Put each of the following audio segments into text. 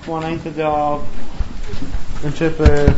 Acum, înainte de a începe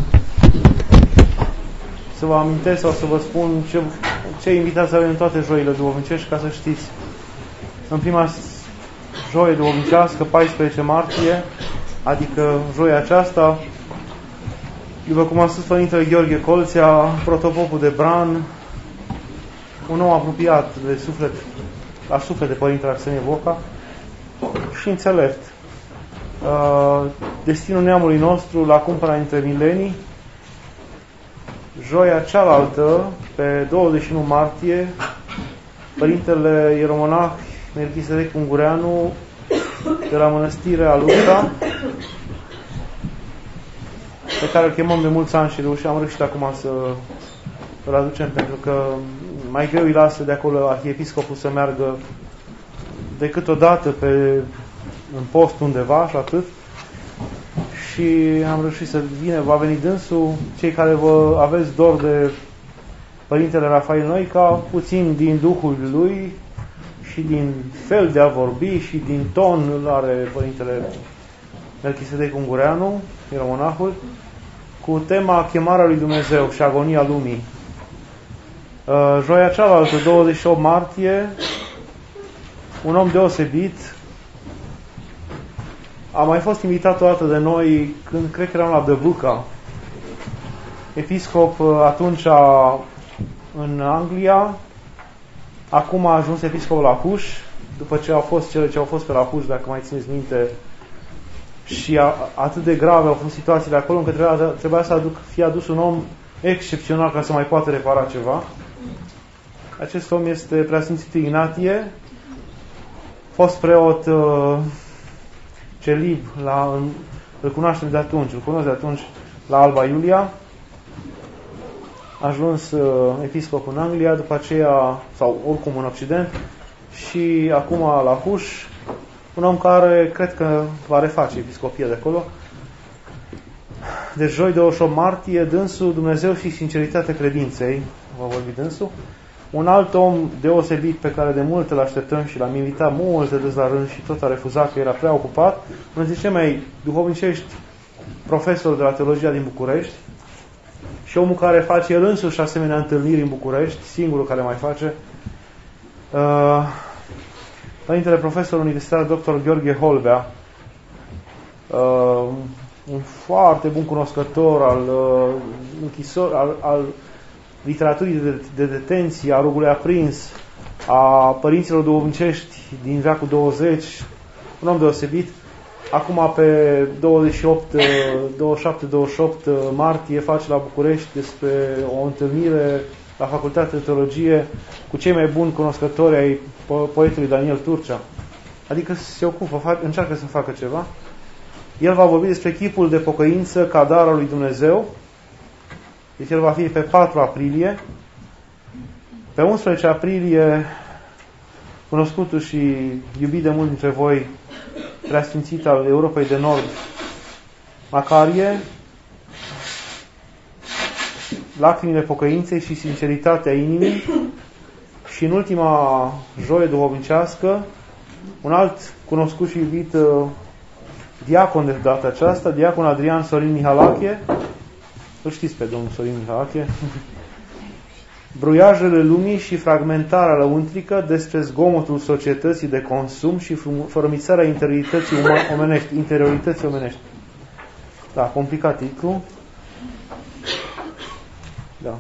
să vă amintesc sau să vă spun ce invitați avem în toate joile duhovnicești, ca să știți. În prima joie duhovnicească, 14 martie, adică joia aceasta, după cum a spus Părintele Gheorghe Colțea, protopopul de Bran, un om apropiat de suflet, la suflet de Părintele Arsenie Boca și înțelept. Destinul neamului nostru la cumpăra între milenii. Joia cealaltă, pe 21 martie, Părintele Ieromonah Melchisedec Ungureanu de la Mănăstirea Luta, pe care îl chemăm de mulți ani și am reușit acum să îl aducem, pentru că mai greu îi lasă de acolo arhiepiscopul să meargă decât o dată în post undeva și atât. Și am reușit să va veni dânsul. Cei care vă aveți dor de Părintele Rafael Noica, puțin din Duhul lui și din fel de a vorbi și din ton îl are Părintele Melchisedec Ungureanu, ieromonahul, cu tema Chemarea lui Dumnezeu și Agonia lumii. Joia cealaltă, 28 martie, un om deosebit. A mai fost invitat o dată de noi când cred că eram la Dăvâca, episcop atunci în Anglia, acum a ajuns episcop la Huș, după ce au fost cele ce au fost pe la Huș, dacă mai țineți minte, și atât de grave au fost situațiile acolo, încât trebuia să fie adus un om excepțional ca să mai poată repara ceva. Acest om este Preasfințitul Ignatie, fost preot celib, îl cunoaștem de atunci, îl cunosc de atunci la Alba Iulia, a ajuns episcop în Anglia, după aceea, sau oricum în Occident, și acum la Huș, un om care cred că va reface episcopia de acolo. Deci joi 28 martie, dânsul Dumnezeu și sinceritatea credinței, va vorbi dânsul. Un alt om deosebit pe care de mult îl așteptăm și l-am invitat multe de la rând și tot a refuzat că era prea ocupat, unul dintre cei mai duhovnicești profesori de la teologia din București și omul care face el însuși asemenea întâlniri în București, singurul care mai face, Părintele Profesor Universitar Dr. Gheorghe Holbea, un foarte bun cunoscător al literaturii de detenție, a Rugului Aprins, a părinților duhovnicești din veacul 20, un om deosebit. Acum pe 27-28 martie face la București despre o întâlnire la Facultatea de Teologie cu cei mai buni cunoscători ai poetului Daniel Turcea. Adică se ocupă, încearcă să facă ceva. El va vorbi despre chipul de pocăință ca dar al lui Dumnezeu. Deci el va fi pe 4 aprilie. Pe 11 aprilie, cunoscutul și iubit de mulți dintre voi, preasfințit al Europei de Nord, Macarie, lacrimile pocăinței și sinceritatea inimii. Și în ultima joie duhovnicească, un alt cunoscut și iubit diacon de data aceasta, diacon Adrian Sorin Mihalache. Îl știți pe domnul Sorin Mihalache? Bruiajele lumii și fragmentarea lăuntrică despre zgomotul societății de consum și fărâmițarea interiorității omenești. Da, complicat titlu. Da.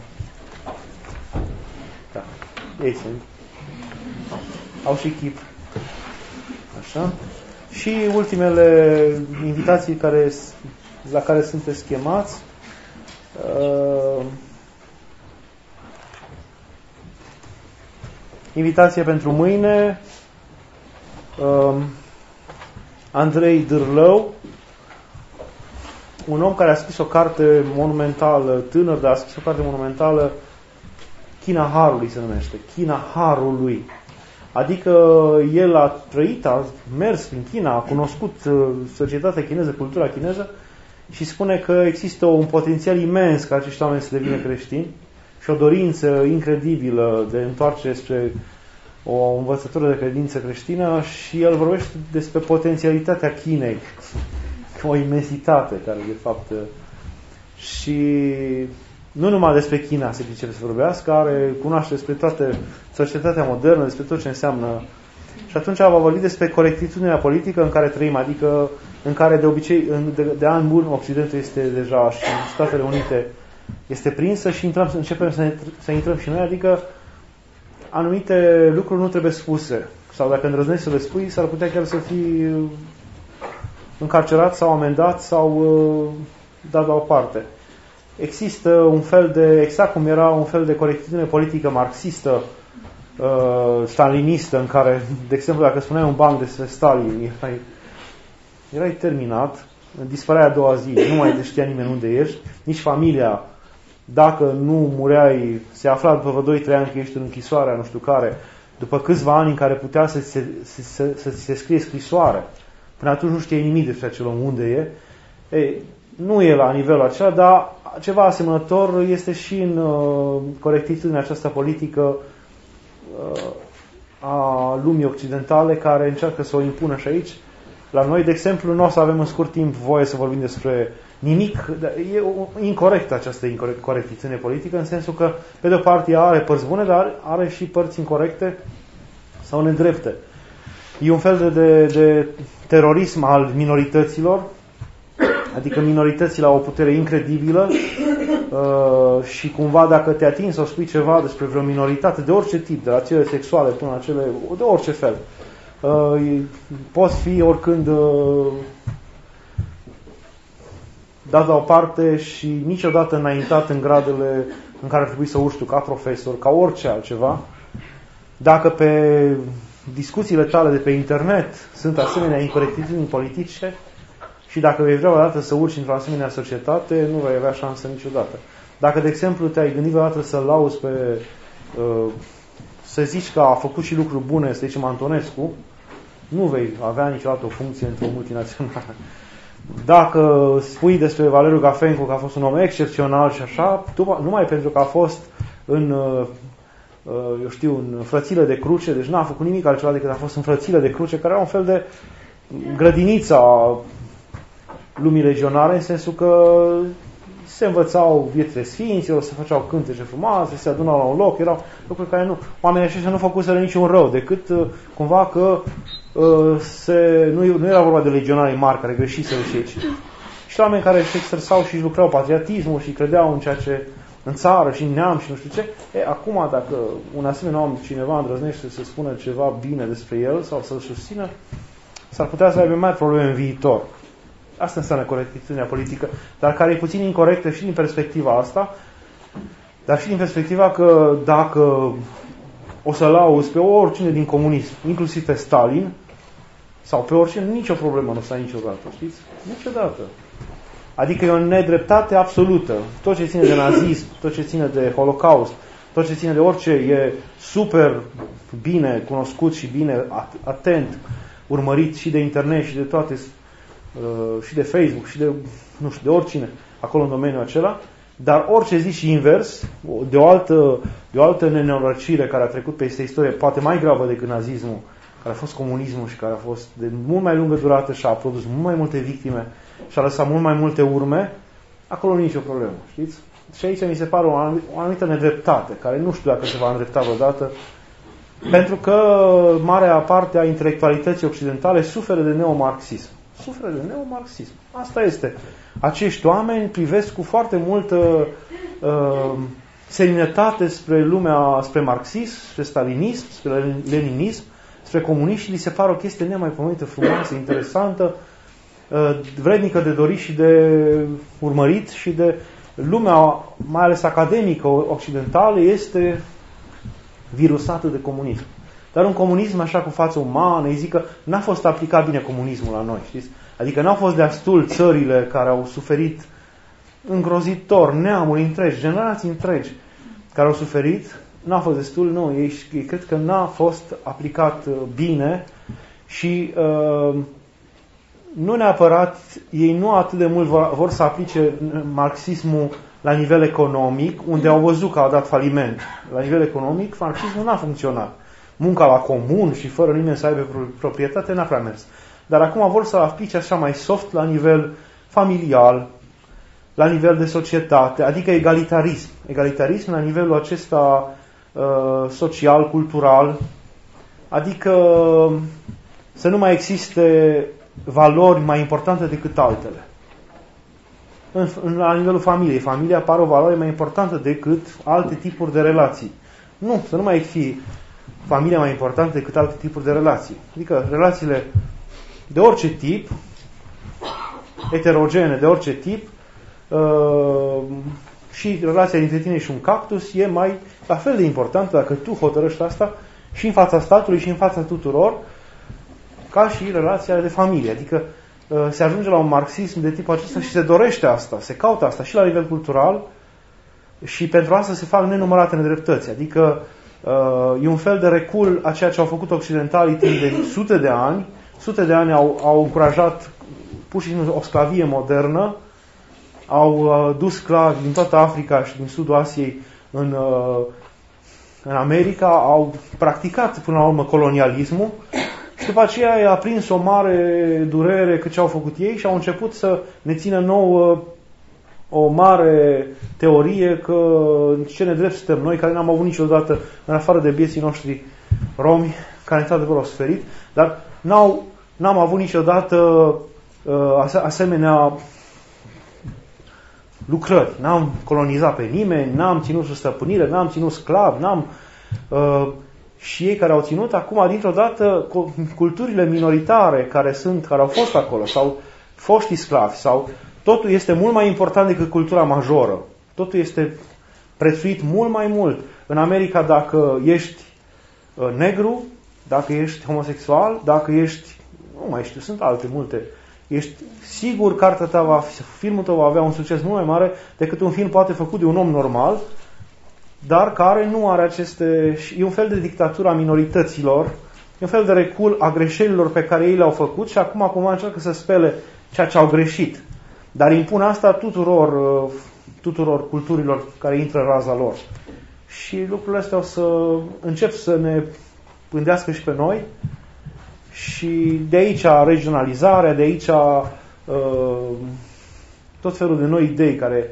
Da. Ei sunt. Au și chip. Așa. Și ultimele invitații la care sunteți chemați. Invitație pentru mâine. Andrei Dârlău, un om care a scris o carte monumentală, tânăr, dar a scris o carte monumentală, China Harului se numește, China Harului. Adică el a trăit, a mers prin China, a cunoscut societatea chineză, cultura chineză și spune că există un potențial imens ca acești oameni să devină creștini și o dorință incredibilă de întoarcere spre o învățătură de credință creștină și el vorbește despre potențialitatea Chinei o imensitate care de fapt și nu numai despre China se pricepe să vorbească, cunoaște despre toată societatea modernă, despre tot ce înseamnă. Și atunci va vorbi despre corectitudinea politică în care trăim, adică în care de obicei, de ani buni, Occidentul este deja și Statele Unite este prinsă și începem să intrăm și noi, adică anumite lucruri nu trebuie spuse. Sau dacă îndrăznești să le spui, s-ar putea chiar să fii încarcerat sau amendat sau dat la o parte. Există un fel de, exact cum era un fel de corectitudine politică marxistă, stalinistă, în care, de exemplu, dacă spuneai un banc despre Stalin, erai terminat, dispăreai a doua zi, nu mai știa nimeni unde ești, nici familia, dacă nu mureai, se afla după vreo 2-3 ani că ești în închisoarea, nu știu care, după câțiva ani în care putea să ți se scrie scrisoare. Până atunci nu știai nimic despre acel om unde e. Ei, nu e la nivelul acela, dar ceva asemănător este și în corectitudinea aceasta politică a lumii occidentale, care încearcă să o impună și aici. La noi, de exemplu, nu o să avem în scurt timp voie să vorbim despre nimic. E incorrectă această corectitudine politică, în sensul că, pe de o parte, ea are părți bune, dar are și părți incorrecte sau nedrepte. E un fel de terorism al minorităților, adică minoritățile au o putere incredibilă și cumva dacă te atingi sau spui ceva despre vreo minoritate, de orice tip, de la cele sexuale până la cele, de orice fel, poți fi oricând dat la o parte și niciodată înaintat în gradele în care ar trebui să urci tu ca profesor, ca orice altceva. Dacă pe discuțiile tale de pe internet sunt asemenea incorectitudini politice și dacă vei vrea odată să urci într-o asemenea societate, nu vei avea șansă niciodată. Dacă, de exemplu, te-ai gândit odată să-l lauzi pe, să zici că a făcut și lucruri bune, să zicem Antonescu, nu vei avea niciodată o funcție într-o multinațională. Dacă spui despre Valeriu Gafencu că a fost un om excepțional și așa, numai pentru că a fost în frățile de cruce, deci n-a făcut nimic altceva decât a fost în frățile de cruce, care era un fel de grădiniță a lumii legionare, în sensul că se învățau viețile sfinților, se făceau cântece frumoase, se adunau la un loc, erau lucruri care oamenii aceștia nu făcuseră niciun rău, decât cumva că nu era vorba de legionari mari care greșiseră și aici. Și oameni care își exersau și își lucrau patriotismul și credeau în ceea ce în țară și în neam și nu știu ce. Acum, dacă un asemenea om, cineva îndrăznește să spună ceva bine despre el sau să-l susțină, s-ar putea să aibă mai probleme în viitor. Asta înseamnă corectitudinea politică, dar care e puțin incorrectă și din perspectiva asta, dar și din perspectiva că dacă o să-l auzi pe oricine din comunism, inclusiv pe Stalin, sau pe oricine, nicio problemă nu o să ai niciodată, știți? Niciodată. Adică e o nedreptate absolută. Tot ce ține de nazism, tot ce ține de Holocaust, tot ce ține de orice e super bine cunoscut și bine atent, urmărit și de internet și de toate, și de Facebook și de, nu știu, de oricine acolo în domeniul acela, dar orice zi și invers, de o altă nenorocire care a trecut peste istorie, poate mai gravă decât nazismul, care a fost comunismul și care a fost de mult mai lungă durată și a produs mult mai multe victime și a lăsat mult mai multe urme, acolo nu e nicio problemă, știți? Și aici mi se pare o anumită nedreptate, care nu știu dacă se va îndrepta vreodată, pentru că marea parte a intelectualității occidentale suferă de neomarxism. Suferă de neomarxism. Asta este. Acești oameni privesc cu foarte multă seninătate spre lumea, spre marxism, spre stalinism, spre leninism, spre comunism și li se pare o chestie nemaipomenită, frumoasă, interesantă, vrednică de dorit și de urmărit și de lumea, mai ales academică occidentală, este virusată de comunism. Dar un comunism așa cu față umană, îi zic că n-a fost aplicat bine comunismul la noi, știți? Adică n-au fost destul țările care au suferit îngrozitor, neamuri întregi, generații întregi care au suferit, n-a fost destul, nu, ei cred că n-a fost aplicat bine și nu neapărat, ei nu atât de mult vor să aplice marxismul la nivel economic, unde au văzut că a dat faliment. La nivel economic, marxismul n-a funcționat. Munca la comun și fără nimeni să aibă proprietate n-a prea mers. dar acum vor să aplice așa mai soft la nivel familial, la nivel de societate, adică egalitarism. Egalitarism la nivelul acesta social, cultural, adică să nu mai existe valori mai importante decât altele. La nivelul familiei. Familia pare o valoare mai importantă decât alte tipuri de relații. Nu, să nu mai fie familia mai importantă decât alte tipuri de relații. Adică relațiile de orice tip, heterogene de orice tip, și relația dintre tine și un cactus e mai la fel de importantă dacă tu hotărăști asta și în fața statului și în fața tuturor, ca și relația de familie. Adică se ajunge la un marxism de tipul acesta și se dorește asta, se caută asta și la nivel cultural și pentru asta se fac nenumărate nedreptăți. Adică e un fel de recul a ceea ce au făcut occidentalii timp de sute de ani. Sute de ani au încurajat pur și simplu o sclavie modernă, au dus sclavi din toată Africa și din sudul Asiei în America, au practicat până la urmă colonialismul și după aceea i-a prins o mare durere cât ce au făcut ei și au început să ne țină nouă o mare teorie că ce nedrept suntem noi, care n-am avut niciodată, în afară de bieții noștri romi, care într-adevăr au suferit, dar n-am avut niciodată asemenea lucrări. N-am colonizat pe nimeni, n-am ținut sub stăpânire, n-am ținut sclav, și ei care au ținut, acum, dintr-o dată, culturile minoritare care au fost acolo, sau foștii sclavi, sau totul este mult mai important decât cultura majoră. Totul este prețuit mult mai mult. În America, dacă ești negru, dacă ești homosexual, dacă ești, nu mai știu, sunt alte multe, ești sigur că filmul tău va avea un succes mult mai mare decât un film poate făcut de un om normal, dar care nu are aceste... E un fel de dictatură a minorităților, e un fel de recul a greșelilor pe care ei le-au făcut și acum încearcă să spele ceea ce au greșit. Dar impun asta tuturor culturilor care intră în raza lor. Și lucrurile astea o să încep să ne pândească și pe noi. Și de aici regionalizarea, de aici tot felul de noi idei care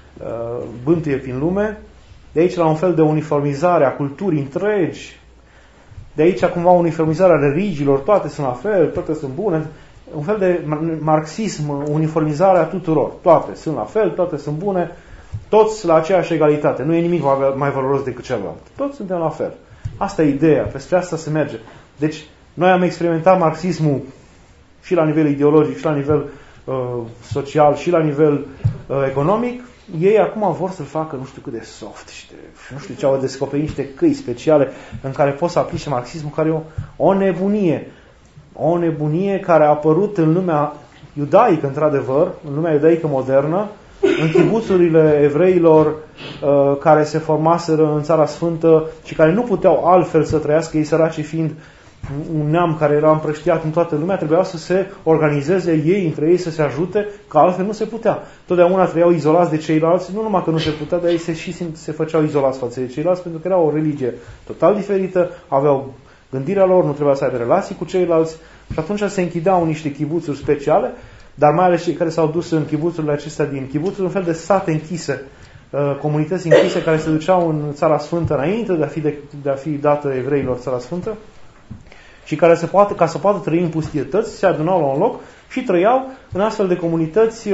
bântuie prin lume, de aici la un fel de uniformizare a culturii întregi, de aici cumva uniformizarea religiilor, toate sunt la fel, toate sunt bune, un fel de marxism, uniformizarea tuturor, toate sunt la fel, toate sunt bune, toți la aceeași egalitate, nu e nimic mai valoros decât celălalt, toți suntem la fel. Asta e ideea, peste asta se merge. Deci, noi am experimentat marxismul și la nivel ideologic, și la nivel social, și la nivel economic. Ei acum vor să-l facă nu știu cât de soft și nu știu ce, au descoperit niște căi speciale în care poți să aplice marxismul, care e o nebunie. O nebunie care a apărut în lumea iudaică, într-adevăr, în lumea iudaică modernă, în chibuțurile evreilor care se formaseră în Țara Sfântă și care nu puteau altfel să trăiască, ei săraci fiind un neam care era împrăștiat în toată lumea, trebuiau să se organizeze ei între ei, să se ajute, că altfel nu se putea. Totdeauna trăiau izolați de ceilalți, nu numai că nu se putea, dar ei se făceau izolați față de ceilalți, pentru că era o religie total diferită, aveau gândirea lor, nu trebuia să aibă relații cu ceilalți și atunci se închideau niște chibuțuri speciale, dar mai ales cei care s-au dus în chibuțurile acestea din chibuțuri, un fel de sate închise, comunități închise care se duceau în Țara Sfântă înainte de a fi dată evreilor Țara Sfântă, și care ca să poată trăi în pustietăți, se adunau la un loc și trăiau în astfel de comunități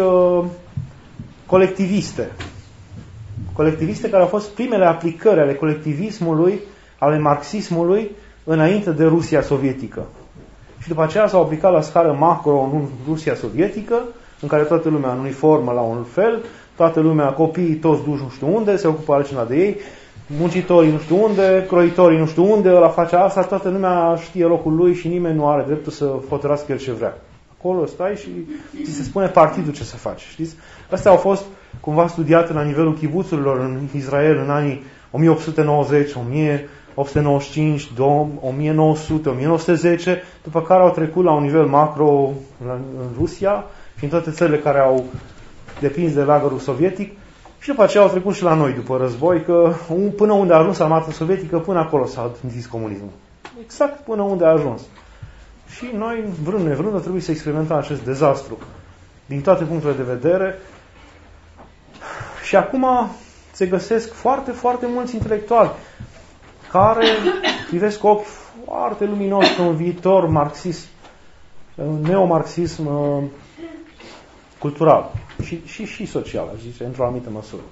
colectiviste. Colectiviste care au fost primele aplicări ale colectivismului, ale marxismului, înainte de Rusia sovietică. Și după aceea s-au aplicat la scară macro în Rusia sovietică, în care toată lumea în uniformă la un fel, toată lumea, copiii toți duși nu știu unde, se ocupă altcineva de ei, muncitorii nu știu unde, croitorii nu știu unde, ăla face asta, toată lumea știe locul lui și nimeni nu are dreptul să hotărască el ce vrea. Acolo stai și ți se spune partidul ce să faci, știți? Astea au fost cumva studiate la nivelul chibuțurilor în Israel în anii 1890, 1895, 1900, 1910, după care au trecut la un nivel macro în Rusia și în toate țările care au depins de lagărul sovietic. Și după aceea au trecut și la noi după război, că până unde a ajuns armata sovietică, până acolo s-a închis comunismul. Exact până unde a ajuns. Și noi, vrând nevrând, trebuie să experimentăm acest dezastru din toate punctele de vedere. Și acum se găsesc foarte, foarte mulți intelectuali care privesc cu ochi foarte luminos pe un viitor marxism, neomarxism cultural și social, aș zice, într-o anumită măsură.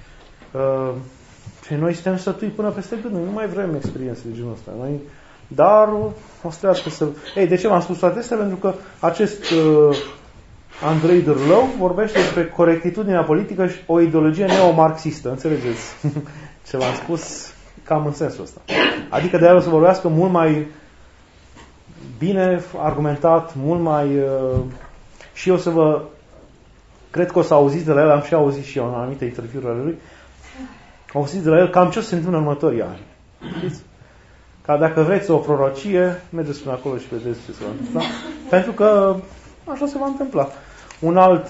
Și noi suntem sătui până peste gând, noi nu mai vrem experiențe de genul ăsta. Dar o să trească să... Ei, de ce v-am spus toate astea? Pentru că acest Andrei Dârlău vorbește despre corectitudinea politică și o ideologie neomarxistă. Înțelegeți ce v-am spus? Cam în sensul ăsta. Adică de aia o să vorbească mult mai bine argumentat, mult mai... și eu să vă... Cred că o să auziți de la el, am și auzit și eu în anumite interviuri ale lui, auziți de la el cam ce o să se întâmplă în următorii ani. Știți? Ca dacă vreți o prorocie, mergeți până acolo și vedeți ce se va întâmpla. Pentru că așa se va întâmpla. Un alt...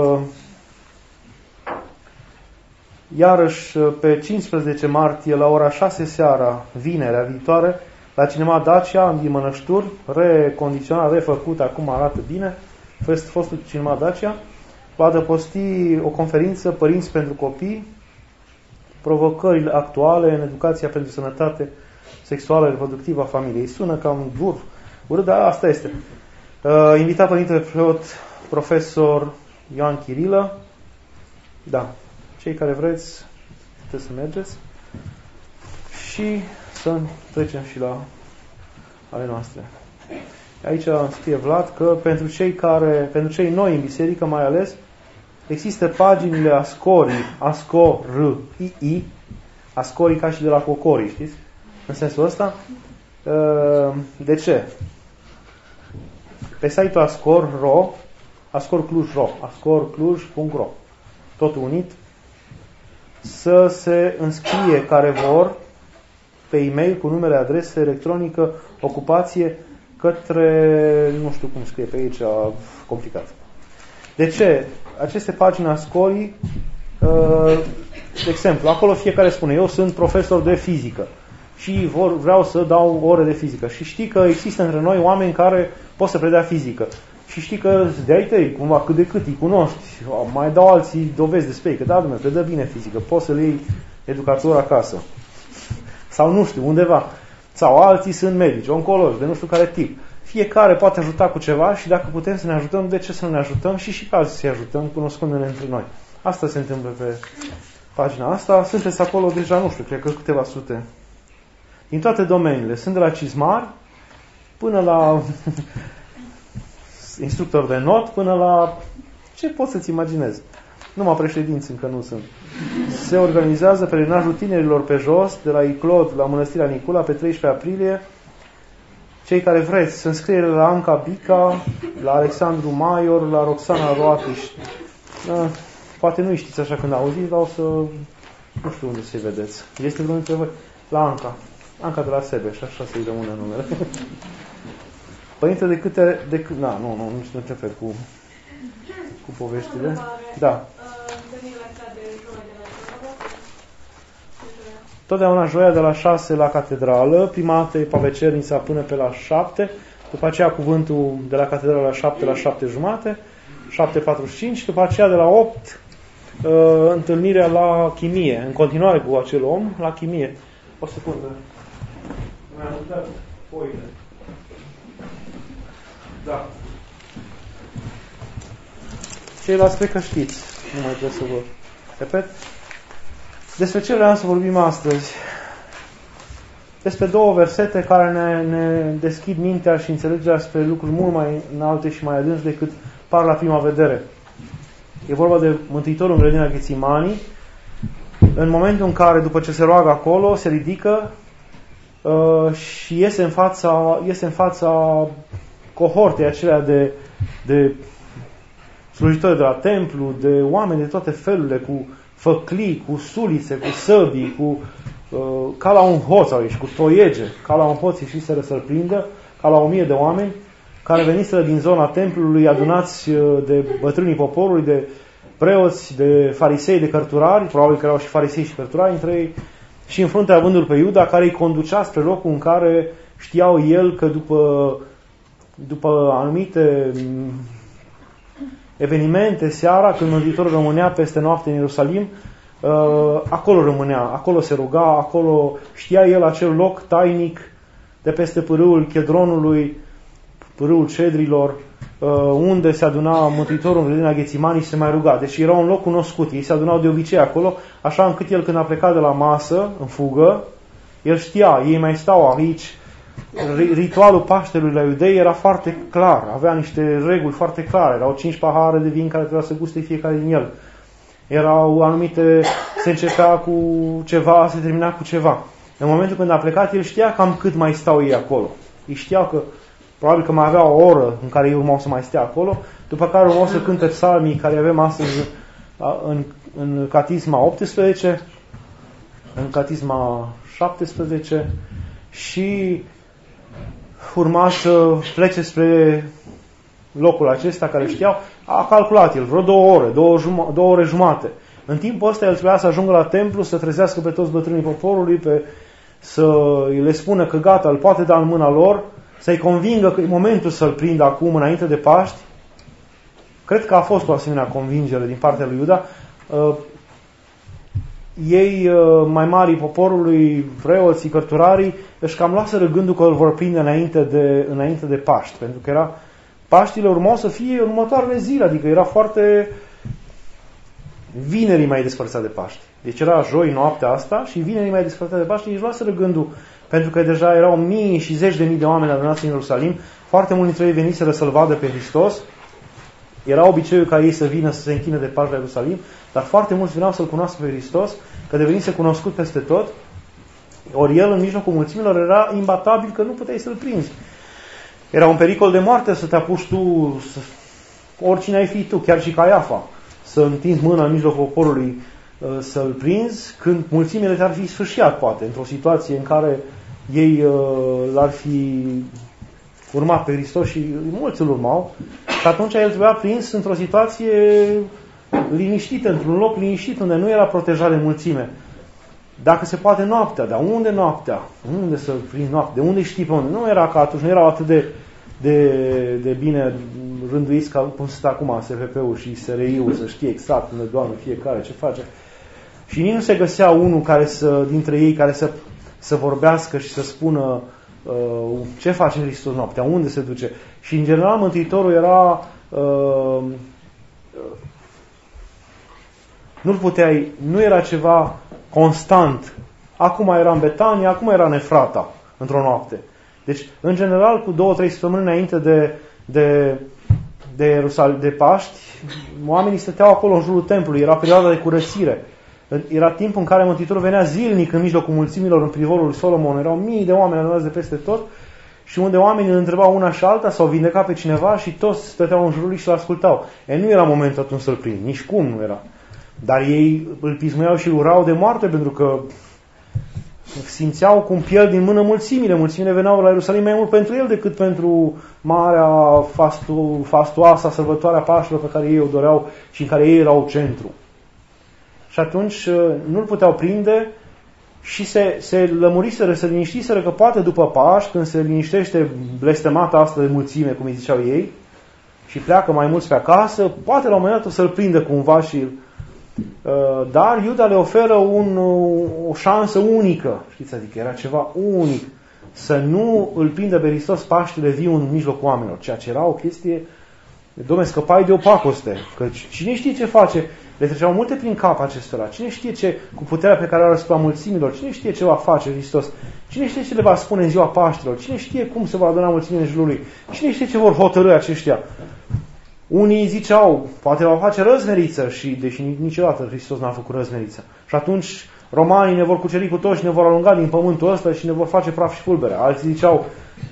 Iarăși, pe 15 martie, la ora 6 seara, vinerea viitoare, la Cinema Dacia, din Mănășturi, recondiționat, refăcut, acum arată bine, fostul Cinema Dacia, va adăposti o conferință Părinți pentru copii, provocările actuale în educația pentru sănătate sexuală reproductivă a familiei. Sună cam urât, dar asta este. Invitat părintele preot profesor Ioan Chirilă. Da. Cei care vreți, puteți să mergeți. Și să trecem și la ale noastre. Aici scrie Vlad că pentru cei noi în biserică mai ales, există paginile Ascorii, Ascorii ca și de la Cocorii, știți? În sensul ăsta. De ce? Pe site-ul ascorcluj.ro, totul unit, să se înscrie care vor pe e-mail cu numele, adresă electronică, ocupație, către, nu știu cum scrie pe aici, complicat. De ce? Aceste pagini Ascorii, de exemplu, acolo fiecare spune, eu sunt profesor de fizică și vreau să dau ore de fizică. Și știi că există între noi oameni care pot să predea fizică. Și știi că de-ai tăi, cumva, cât de cât îi cunoști, mai dau alții dovezi despre ei, că da, Dumnezeu, predă bine fizică, poți să le iei educator acasă. Sau nu știu, undeva. Sau alții sunt medici, oncologi, de nu știu care tip. Fiecare poate ajuta cu ceva și dacă putem să ne ajutăm, de ce să nu ne ajutăm și pe alții să-i ajutăm, cunoscându-ne între noi. Asta se întâmplă pe pagina asta. Sunteți acolo deja, nu știu, cred că câteva sute. Din toate domeniile. Sunt de la cizmari până la instructor de not, până la ce poți să-ți imaginezi. Numai președinți încă nu sunt. Se organizează pelerinajul tinerilor pe jos, de la Iclod la Mănăstirea Nicula, pe 13 aprilie. Cei care vreți să înscriere la Anca Bica, la Alexandru Maior, la Roxana Roatiș. Poate nu știți așa când auziți, dar o să... Nu știu unde să-i vedeți. Este vreunul dintre voi? La Anca. Anca de la Sebeș, așa să-i rămâne numele. Părinte, de câte... nici nu te fer cu poveștile. Da. Totdeauna joia de la 6 la catedrală, prima dată e pavecernița până pe la 7, după aceea cuvântul de la catedrală la 7 la 7:30, 7:45, după aceea de la 8 întâlnirea la chimie, în continuare cu acel om, la chimie. O secundă. Mi-am uitat foile. Da. Ceilalți cred că știți. Nu mai trebuie să vă repet. Despre ce vreau să vorbim astăzi? Despre două versete care ne deschid mintea și înțelegerea spre lucruri mult mai înalte și mai adânci decât par la prima vedere. E vorba de Mântuitorul în grădina Ghețimanii, în momentul în care, după ce se roagă acolo, se ridică și iese în fața cohortei acelea de slujitori de la templu, de oameni de toate felurile, cu făclii, cu sulițe, cu săbii, ca la un hoț aici, cu toiege, ca la un hoț ieșiseră să-l prindă, ca la 1000 de oameni care veniseră din zona templului, adunați de bătrânii poporului, de preoți, de farisei, de cărturari, probabil că erau și farisei și cărturari între ei, și în fruntea avându-l pe Iuda, care îi conducea spre locul în care știau el că după după anumite evenimente, seara, când Mântuitorul rămânea peste noapte în Ierusalim, acolo rămânea, acolo se ruga, acolo știa el acel loc tainic de peste pârâul Chedronului, pârâul Cedrilor, unde se aduna Mântuitorul în grădina Ghețimani și se mai ruga. Deci era un loc cunoscut, ei se adunau de obicei acolo, așa încât el când a plecat de la masă, în fugă, el știa, ei mai stau aici. Ritualul Paștelui la iudei era foarte clar, avea niște reguli foarte clare, erau 5 pahare de vin care trebuia să guste fiecare din el. Erau anumite, se începea cu ceva, se termina cu ceva. În momentul când a plecat, el știa cam cât mai stau ei acolo. Ei știau că probabil că mai avea o oră în care ei urmau să mai stea acolo, după care urmau să cânte psalmii care avem astăzi în Catisma 18, în Catisma 17 și urma să plece spre locul acesta care știau. A calculat el vreo 2 ore, 2 ore jumate. În timpul ăsta el trebuia să ajungă la templu, să trezească pe toți bătrânii poporului, să le spună că gata, îl poate da în mâna lor, să-i convingă că e momentul să-l prindă acum, înainte de Paști. Cred că a fost o asemenea convingere din partea lui Iuda. Ei, mai marii poporului, preoții, cărturarii, își cam luaseră gândul că îl vor prinde înainte de Paști, pentru că Paștile urmau să fie în următoarele zile, adică era foarte vinerii mai despărțat de Paști. Deci era joi noaptea asta și vinerii mai despărțat de Paști, își luaseră gândul, pentru că deja erau mii și zeci de mii de oameni adunați în Ierusalim, foarte mulți dintre ei veniseră să-L vadă pe Hristos, era obiceiul ca ei să vină să se închine de pași la Ierusalim, dar foarte mulți veneau să-L cunoască pe Hristos, că devenise cunoscut peste tot, ori El în mijlocul mulțimilor era imbatabil, că nu puteai să-L prinzi. Era un pericol de moarte să te apuci tu, oricine ai fi tu, chiar și Caiafa, să întinzi mâna în mijlocul poporului să-L prinzi, când mulțimile te-ar fi sfârșiat, poate, într-o situație în care ei l-ar fi urmat pe Hristos și mulți îl urmau, și atunci el trebuia prins într-o situație liniștită, într-un loc liniștit, unde nu era protejare mulțime. Dacă se poate noaptea, dar unde noaptea? Unde să prind noaptea? De unde știi pe unde? Nu era ca atunci, nu erau atât de bine rânduiți ca cum sunt acum SVP-ul și SRI-ul, să știe exact unde doarme fiecare, ce face. Și nici nu se găsea unul dintre ei care să vorbească și să spună ce face Hristos noaptea, unde se duce. Și în general Mântuitorul era nu era ceva constant. Acum era în Betania, acum era în Efrata, într-o noapte. Deci, în general, cu 2-3 săptămâni înainte de Paști, oamenii stăteau acolo în jurul templului, era perioada de curățire. Era timpul în care Mântuitorul venea zilnic în mijlocul mulțimilor în privorul lui Solomon. Erau mii de oameni adunați de peste tot și unde oamenii îl întrebau una și alta sau vindeca pe cineva și toți stăteau în jurul lui și îl ascultau. Nu era momentul atunci să-l prind, nici cum nu era. Dar ei îl pismuiau și îl urau de moarte pentru că simțeau cum pierd din mână mulțimile. Mulțimile veneau la Ierusalim mai mult pentru el decât pentru marea fastuoasa sărbătoarea Paștilor pe care ei o doreau și în care ei erau centru. Și atunci nu-l puteau prinde și se lămuriseră, se liniștiseră că poate după Paști, când se liniștește blestemata asta de mulțime, cum îi ziceau ei, și pleacă mai mulți pe acasă, poate la un moment dat o să-l prindă cumva și dar Iuda le oferă o șansă unică, știți, adică era ceva unic, să nu îl prindă pe Hristos Paștile viu în mijlocul oamenilor, ceea ce era o chestie, Doamne, scăpai de o pacoste, că cine știe ce face, le treceau multe prin cap acestora, cine știe ce, cu puterea pe care o are asupra mulțimilor, cine știe ce va face Hristos, cine știe ce le va spune în ziua Paștilor, cine știe cum se va aduna mulțimile în jurul lui, cine știe ce vor hotărâi aceștia. Unii ziceau, poate va face răzmeriță și, deși niciodată Hristos n-a făcut răzmeriță. Și atunci romanii ne vor cuceri cu toți și ne vor alunga din pământul ăsta și ne vor face praf și fulbere. Alții ziceau,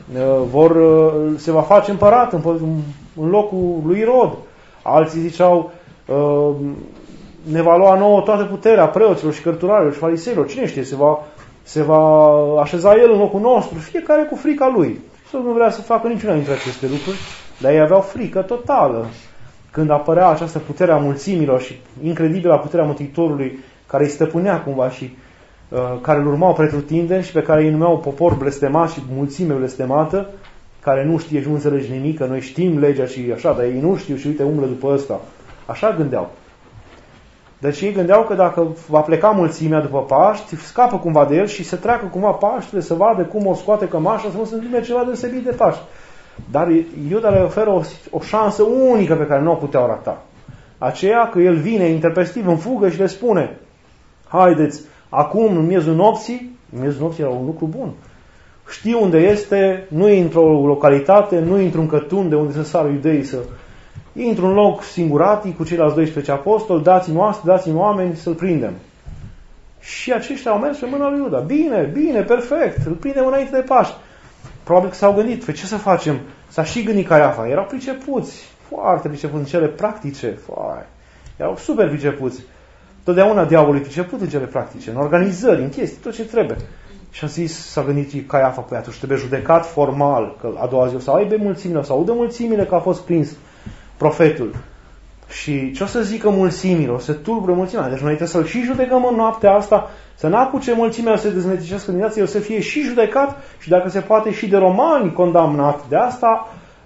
se va face împărat în locul lui Irod. Alții ziceau, ne va lua nouă toată puterea preoților și cărturarilor și fariseilor. Cine știe, se va așeza el în locul nostru, fiecare cu frica lui. Hristos nu vrea să facă niciuna dintre aceste lucruri, dar ei aveau frică totală când apărea această putere a mulțimilor și incredibilă puterea Mântuitorului care îi stăpânea cumva și care îl urmau pretutindeni și pe care îi numeau popor blestemat și mulțime blestemată. care nu știe și nu înțelege nimic, că noi știm legea și așa, dar ei nu știu și uite umblă după ăsta. Așa gândeau. Deci ei gândeau că dacă va pleca mulțimea după Paști, scapă cumva de el și să treacă cumva Paștele, să vadă cum o scoate cămașa, să nu se întâmple ceva deosebit de Paști. Dar Iuda le oferă o șansă unică pe care nu o puteau rata. Aceea că el vine intempestiv în fugă și le spune: haideți, acum în miezul nopții era un lucru bun. Știu unde este, nu e într-o localitate, nu e într-un cătun de unde să sară iudeii să... E într-un loc singuratic cu ceilalți 12 apostoli, dați-mi oameni să-l prindem. Și aceștia au mers pe mâna lui Iuda. Bine, perfect, îl prindem înainte de Paști. Probabil că s-au gândit, ce să facem? S-a și gândit Caiafa, erau pricepuți, foarte pricepuți în cele practice, erau super pricepuți. Totdeauna diavolul e priceput în cele practice, în organizări, în chestii, tot ce trebuie. Și s-a gândit Caiafa, păi atunci trebuie judecat formal, că a doua zi o să aibă mulțimile, o să audă mulțimile că a fost prins profetul. Și ce o să zică mulțimile? O să tulbure mulțimea. Deci noi trebuie să-l și judecăm în noaptea asta, să n-apuce mulțimea să se dezmeticească din viață, el să fie și judecat și dacă se poate și de romani condamnat. De asta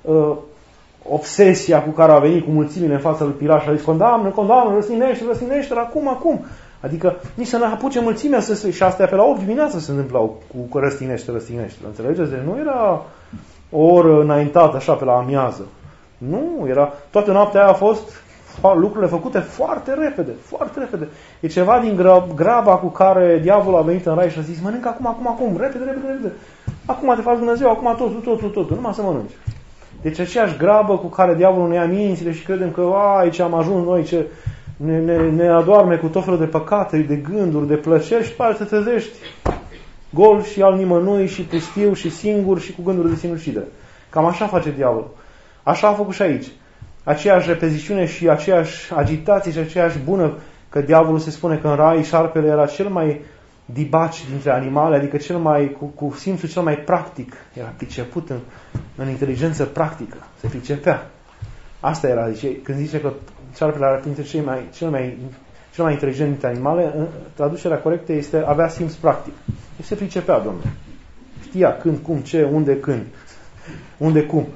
obsesia cu care a venit cu mulțimile în fața lui Pilat și a zis: condamnă, răstinește, acum. Adică nici să ne apuce mulțimea și astea pe la 8 dimineața se întâmplau cu răstinește. Înțelegeți? Deci nu era o oră înaintată așa pe la amiază. Nu, era toată noaptea aia a fost lucrurile făcute foarte repede. E ceva din graba cu care diavolul a venit în rai și a zis: mănâncă acum, repede. Acum te faci Dumnezeu, acum totul, numai să mănânci. Deci aceeași grabă cu care diavolul ne ia mințile și credem că aici am ajuns noi, ce ne adoarme cu tot felul de păcate, de gânduri, de plăceri și pare să te trezești gol și al nimănui și pustiu și singur și cu gânduri de sinucidere. Cam așa face diavolul. Așa a făcut și aici. Aceeași repeziciune și aceeași agitație și aceeași bună, că diavolul se spune că în rai șarpele era cel mai dibaci dintre animale, adică cel mai, cu simțul cel mai practic, era priceput în inteligență practică, se pricepea. Asta era, când zice că șarpele era printre cel mai inteligent dintre animale, traducerea corectă este avea simț practic. Deci se pricepea, Domnule. Știa când, cum, ce, unde, când. Unde, cum.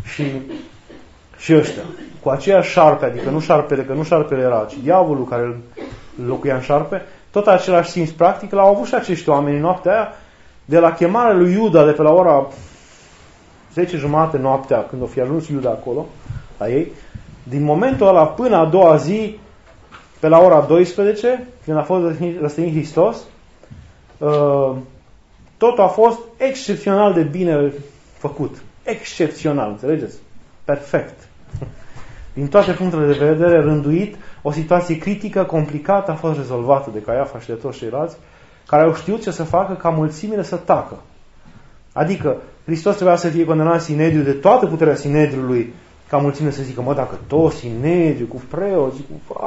Și ăștia, cu aceeași șarpe, adică nu șarpele era, ci diavolul care îl locuia în șarpe, tot același simț practic l-au avut și acești oameni în noaptea aia, de la chemarea lui Iuda, de pe la ora 10:30 noaptea, când o fi ajuns Iuda acolo, la ei, din momentul ăla până a doua zi, pe la ora 12, când a fost răstignit Hristos, totul a fost excepțional de bine făcut. Excepțional, înțelegeți? Perfect. Din toate punctele de vedere, rânduit, o situație critică, complicată, a fost rezolvată de Caiafa și de toți ceilalți, care au știut ce să facă ca mulțimile să tacă. Adică, Hristos trebuia să fie condamnat Sinedriu de toată puterea Sinedriului, ca mulțimile să zică: dacă toți Sinedriu, cu preoți,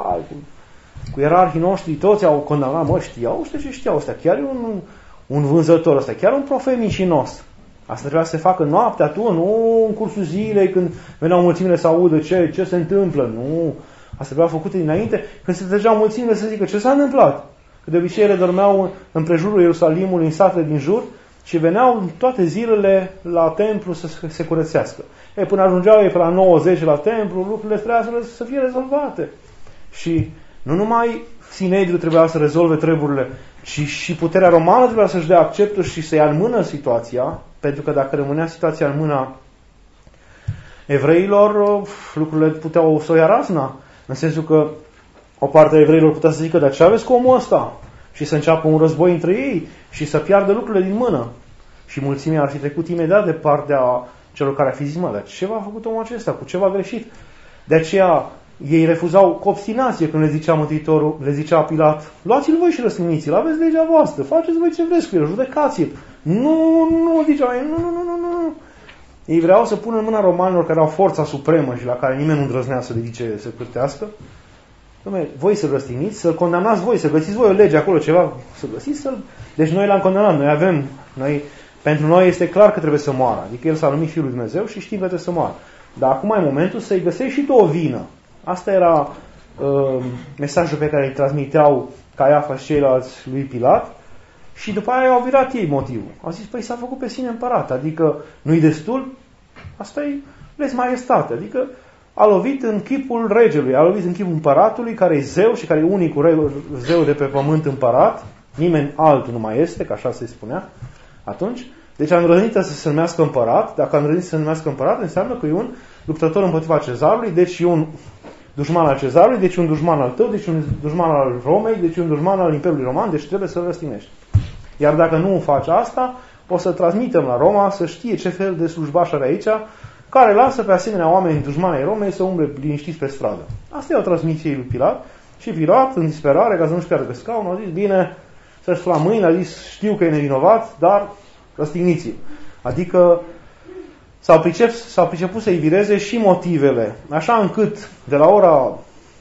cu ierarhii noștri, toți au condamnat, știau ăsta, chiar e un vânzător ăsta, chiar un profet mincinos. Asta trebuia să se facă noaptea, nu în cursul zilei, când veneau mulțimile să audă ce se întâmplă. Nu. Asta trebuia făcută dinainte, când se trăgeau mulțimile să zică: ce s-a întâmplat? Că de obicei ele dormeau în prejurul Ierusalimului, în satele din jur, și veneau toate zilele la templu să se curățească. Până ajungeau ei pe la 9-10 la templu, lucrurile trebuia să fie rezolvate. Și nu numai Sinedriu trebuia să rezolve treburile, ci și puterea romană trebuia să-și dea acceptul și să ia în mână situația, pentru că dacă rămânea situația în mâna evreilor, lucrurile puteau să o ia razna. În sensul că o parte a evreilor putea să zică: dar ce aveți cu omul ăsta? Și să înceapă un război între ei și să piardă lucrurile din mână. Și mulțimea ar fi trecut imediat de partea celor care ar fi zis: dar ce v-a făcut omul acesta? Cu ce v-a greșit? De aceea ei refuzau cu obstinație când le zicea Mântuitorul, le zicea Pilat: luați-l voi și răstigniți-l, aveți legea voastră, faceți voi ce vreți cu el, judecați-l. Nu, ziceau ei, nu. Ei vreau să pună în mâna romanilor care au forța supremă și la care nimeni nu îndrăznea să le zice să cârtească. Voi să-l răstigniți, să-l condamnați voi, să găsiți voi o lege acolo, ceva, să găsiți să-l... Deci noi l-am condamnat, pentru noi este clar că trebuie să moară. Adică el s-a numit Fiul lui Dumnezeu și știm că trebuie să moară. Dar acum e momentul să-i găsești și tu o vină. Asta era mesajul pe care îl transmiteau Caiafa și ceilalți lui Pilat. Și după aia au virat ei motivul. Au zis: s-a făcut pe sine împărat. Adică nu-i destul? Asta e lez majestate, adică a lovit în chipul regelui, a lovit în chipul împăratului, care e zeu și care e unicul zeu de pe pământ împărat, nimeni altul nu mai este, că așa se spunea atunci. Deci a îndrăznit să se numească împărat. Dacă a îndrăznit să se numească împărat, înseamnă că e un luptător împotriva cezarului, deci e un dușman al cezarului, deci un dușman al tău, deci un dușman al Romei, deci un dușman al Imperiului Roman, deci trebuie să-l răstignești. Iar dacă nu faci asta, o să transmitem la Roma să știe ce fel de slujbaș are aici, care lasă pe asemenea oameni dușmani ai Romei să umble liniștiți pe stradă. Asta e o transmisie lui Pilat. Și Pilat, în disperare, ca să nu-și piardă scaunul, a zis, bine, să-și la mâini, a zis, știu că e nevinovat, dar răstigniți-l. Adică s-au priceput să-i vireze și motivele, așa încât de la ora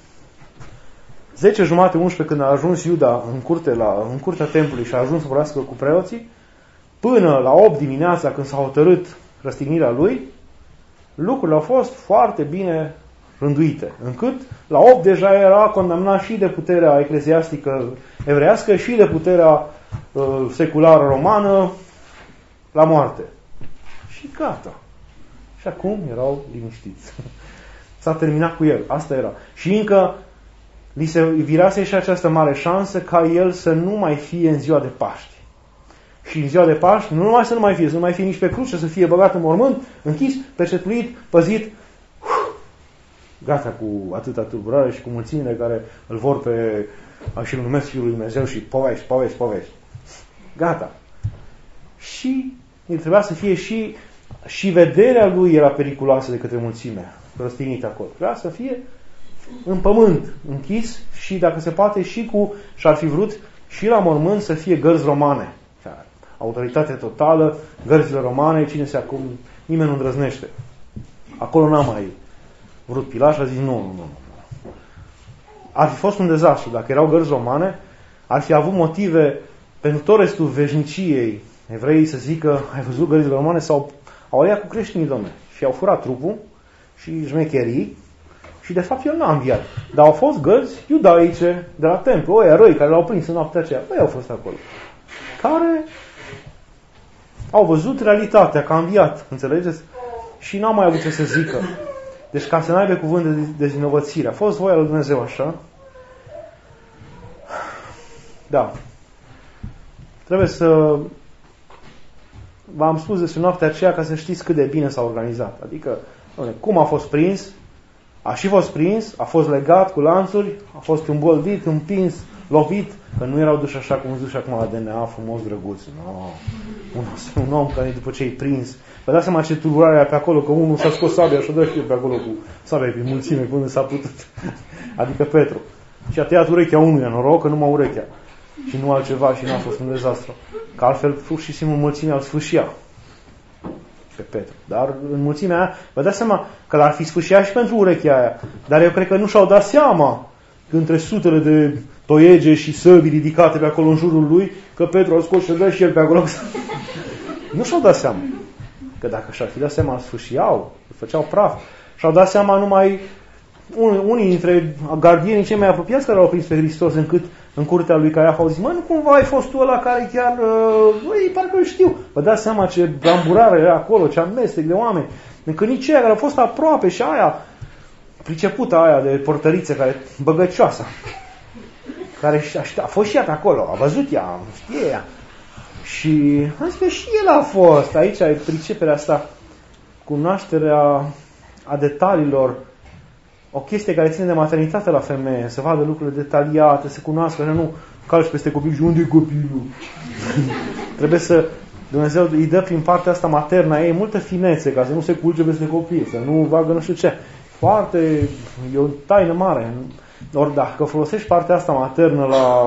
10:30-11, când a ajuns Iuda în curtea templului și a ajuns să vorbească cu preoții, până la 8 dimineața, când s-a hotărât răstignirea lui, lucrurile au fost foarte bine rânduite, încât la 8 deja era condamnat și de puterea ecleziastică evreiască și de puterea seculară romană la moarte. Și gata. Și acum erau liniștiți. S-a terminat cu el. Asta era. Și încă li se virase și această mare șansă ca el să nu mai fie în ziua de Paști. Și în ziua de Paști, nu numai să nu mai fie nici pe cruce, să fie băgat în mormânt, închis, percetuit, păzit, gata cu atâta tulburare și cu mulțimile care îl vor pe, și îl numesc Fiul lui Dumnezeu și povești. Gata. Și el trebuia să fie și vederea lui era periculoasă de către mulțime, răstignit acolo. Trebuia să fie în pământ, închis și, dacă se poate, și-ar fi vrut și la mormânt să fie gărzi romane. Autoritate totală, gărzile romane, nimeni nu îndrăznește. Acolo n-a mai vrut Pilat și a zis nu. Ar fi fost un dezastru. Dacă erau gărzi romane, ar fi avut motive pentru tot restul veșniciei evreii să zică, ai văzut gărzile romane? Sau au aliat cu creștinii, domne, și au furat trupul și șmecherii și de fapt el n-a înviat. Dar au fost gărzi iudaice de la templu, ăia răi care l-au prins în noaptea aceea. Ăia au fost acolo. Care au văzut realitatea, că a înviat, înțelegeți? Și n-au mai avut ce să zică. Deci ca să n-aibă cuvânt de dezinovățire. A fost voia lui Dumnezeu așa. Da. Trebuie să... V-am spus despre noaptea aceea ca să știți cât de bine s-a organizat. Adică, cum a fost prins, a și fost prins, a fost legat cu lanțuri, a fost îmboldit, împins, lovit, că nu erau duși așa cum duși acum la DNA, frumos, drăguț. No. Un om care după ce e prins. Vă dați seama ce tulburare era pe acolo, că unul s-a scos sabia și a dat și eu pe acolo cu sabia pe mulțime până s-a putut. Adică Petru. Și a tăiat urechea unuia, noroc că numai urechea. Și nu altceva și n-a fost un dezastru. Că altfel, pur și simplu, mulțimea îl sfâșia pe Petru. Dar în mulțimea aia, vă dați seama că l-ar fi sfâșiat și pentru urechea aia. Dar eu cred că nu și-au dat seama că între sutele de toiege și săbii ridicate pe acolo în jurul lui, că Petru a scos și dă și el pe acolo. Nu și-au dat seama. Că dacă și-ar fi dat seama, îl sfâșiau, îl făceau praf. Și-au dat seama numai unii dintre gardienii cei mai apropiați care l-au prins pe Hristos, încât în curtea lui Caiafa au zis, mă, nu cumva ai fost tu ăla care chiar, parcă îl știu. Vă dați seama ce bramburare era acolo, ce amestec de oameni. Încât nici aia care au fost aproape și aia, pricepută aia de portăriță, care băgăcioasă, care a fost și ea pe acolo, a văzut ea, știe ea. Și am zis că și el a fost. Aici ai priceperea asta, cunoașterea a detaliilor, o chestie care ține de maternitate la femeie, să vadă lucrurile detaliate, să cunoască, nu calci peste copil și unde e copilul? Trebuie să, Dumnezeu îi dă prin partea asta maternă a ei multă finețe, ca să nu se culce peste copil, să nu vadă nu știu ce. Foarte, e o taină mare. Ori dacă folosești partea asta maternă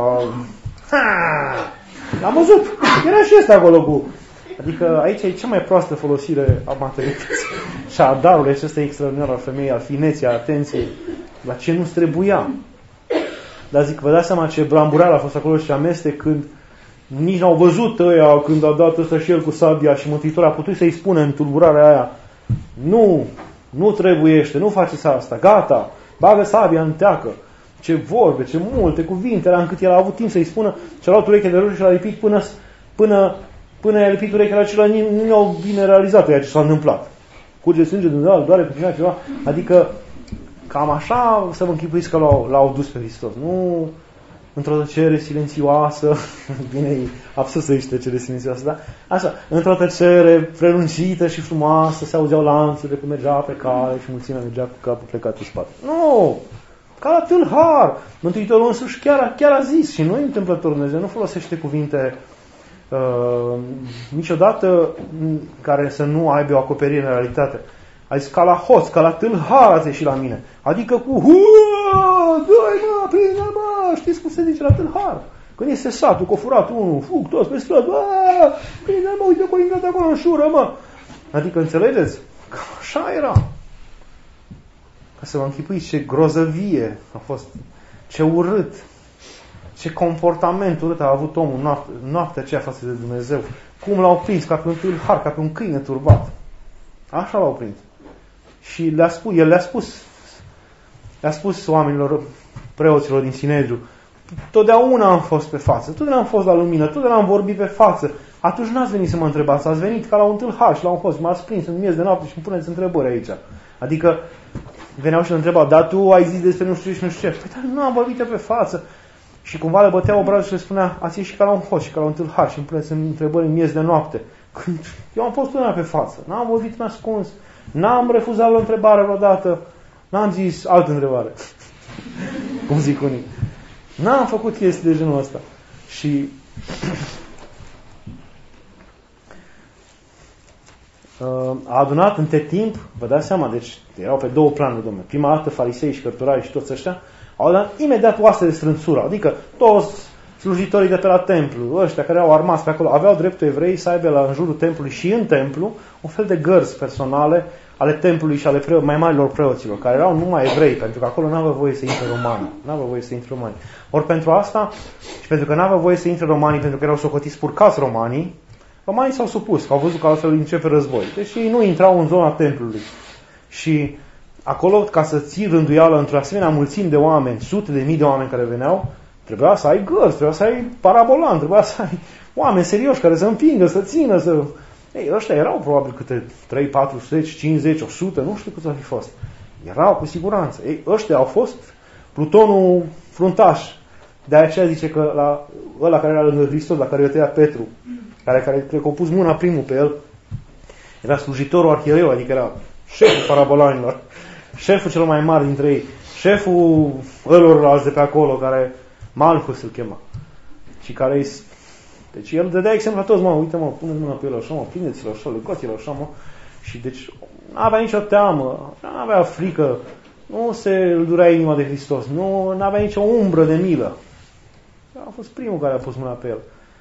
l-am văzut, era și ăsta acolo cu... Adică aici e cea mai proastă folosire a maternității și a darului acesta extraordinar al femeii, al fineței, al atenției, la ce nu-ți trebuia. Dar zic, vă dați seama ce brambureală a fost acolo și amestec când nici n-au văzut ăia când a dat ăsta și el cu sabia și Mântuitorul a putut să-i spună în tulburarea aia, nu trebuiește, nu faceți asta, gata, bagă sabia în teacă. Ce vorbe, ce multe cuvinte, era încât el a avut timp să-i spună, și-a luat urechea de rușă și l-a lipit până i-a lipit urechea la acela, nu i-au bine realizat ceea ce s-a întâmplat. curge sânge din ăla, doare pe cineva ceva. Adică cam așa să vă închipuiți că l-au dus pe Hristos. Nu într-o tăcere silențioasă, bine, absurd să zici tăcere silențioasă, da? Așa, într-o tăcere prelungită și frumoasă, se auzeau lanțurile că mergea pe cale și mulțimea mergea cu capul plecat în spate. Nu! Ca la tâlhar! Mântuitorul însuși chiar a zis, și nu e întâmplător, Dumnezeu nu folosește cuvinte niciodată care să nu aibă o acoperire în realitate. A zis, ca la hoț, ca la tâlhar ați ieșit la mine. Adică cu dă-i mă, prinde mă, știți cum se zice la tâlhar? Când este satul, cu furatul unul, fug toți pe stradă, prinde mă, uite că intrat acolo în șură, mă. Adică, înțelegeți? Cam așa era. Ca să vă închipuiți ce grozăvie a fost, ce urât, ce comportament urât a avut omul noaptea aceea față de Dumnezeu. Cum l-au prins, ca pe un tâlhar, ca pe un câine turbat. Așa l-au prins. Și el le-a spus oamenilor, preoților din Sinedriu, totdeauna am fost pe față, totdeauna am fost la lumină, totdeauna am vorbit pe față. Atunci n-ați venit să mă întrebați, ați venit ca la un tâlhar și la un hoț, m-ați prins în miez de noapte și îmi puneți întrebări aici. Adică veneau și le întrebau, dar tu ai zis despre nu știu ce și nu știu ce. Păi, dar nu am vorbit pe față. Și cumva le bătea obrazul și le spunea, ați ieșit ca la un hoț și ca la un tâlhar și îmi puneți întrebări în miez de noapte. Când eu am fost totdeauna pe față, n-am vorbit în ascuns, n-am refuzat o întrebare vreodată, n-am zis altă întrebare. Cum zic unii. N-am făcut chestii de genul ăsta. Și a adunat între timp, vă dați seama, deci erau pe două planuri, domnule. Prima dată farisei și cărturarii și toți ăștia au adunat imediat oaste de strânțură, adică toți slujitorii de pe la templu, ăștia care au armas pe acolo, aveau dreptul evrei să aibă în jurul templului și în templu un fel de gărzi personale ale templului și ale mai marilor preoților, care erau numai evrei, pentru că acolo n-aveau voie să intre romani. N-aveau voie să intre romani. Ori pentru asta, și pentru că n-aveau voie să intre romanii, pentru că erau socotiți purcați romanii s-au supus, că au văzut că altfel începe război. Deci ei nu intrau în zona templului. Și acolo, ca să ții rânduială într-o asemenea mulțime de oameni, sute de mii de oameni care veneau, trebuia să ai gărzi, trebuia să ai parabolan, trebuia să ai oameni serioși care să împingă, să țină, să... Ei, ăștia erau probabil câte 3, 400, 50, 100, nu știu câți ar fi fost. Erau cu siguranță. Ei, ăștia au fost plutonul fruntaș. De aceea zice că ăla care era lângă Hristos, la care îl tăia Petru, care cred că a pus mâna primul pe el, era slujitorul arhiereu, adică era șeful parabolanilor, șeful cel mai mare dintre ei, șeful ălorlalți de pe acolo, care Malchus îl chema. Și care îi... Deci el dădea exemplu la toți, mă, uite mă, puneți mâna pe el așa, mă, prindeți-l așa, legați-l așa, mă. Și deci n-avea nicio teamă, n-avea frică, nu se îl durea inima de Hristos, nu avea nicio umbră de milă. A fost primul care a pus mâna pe el.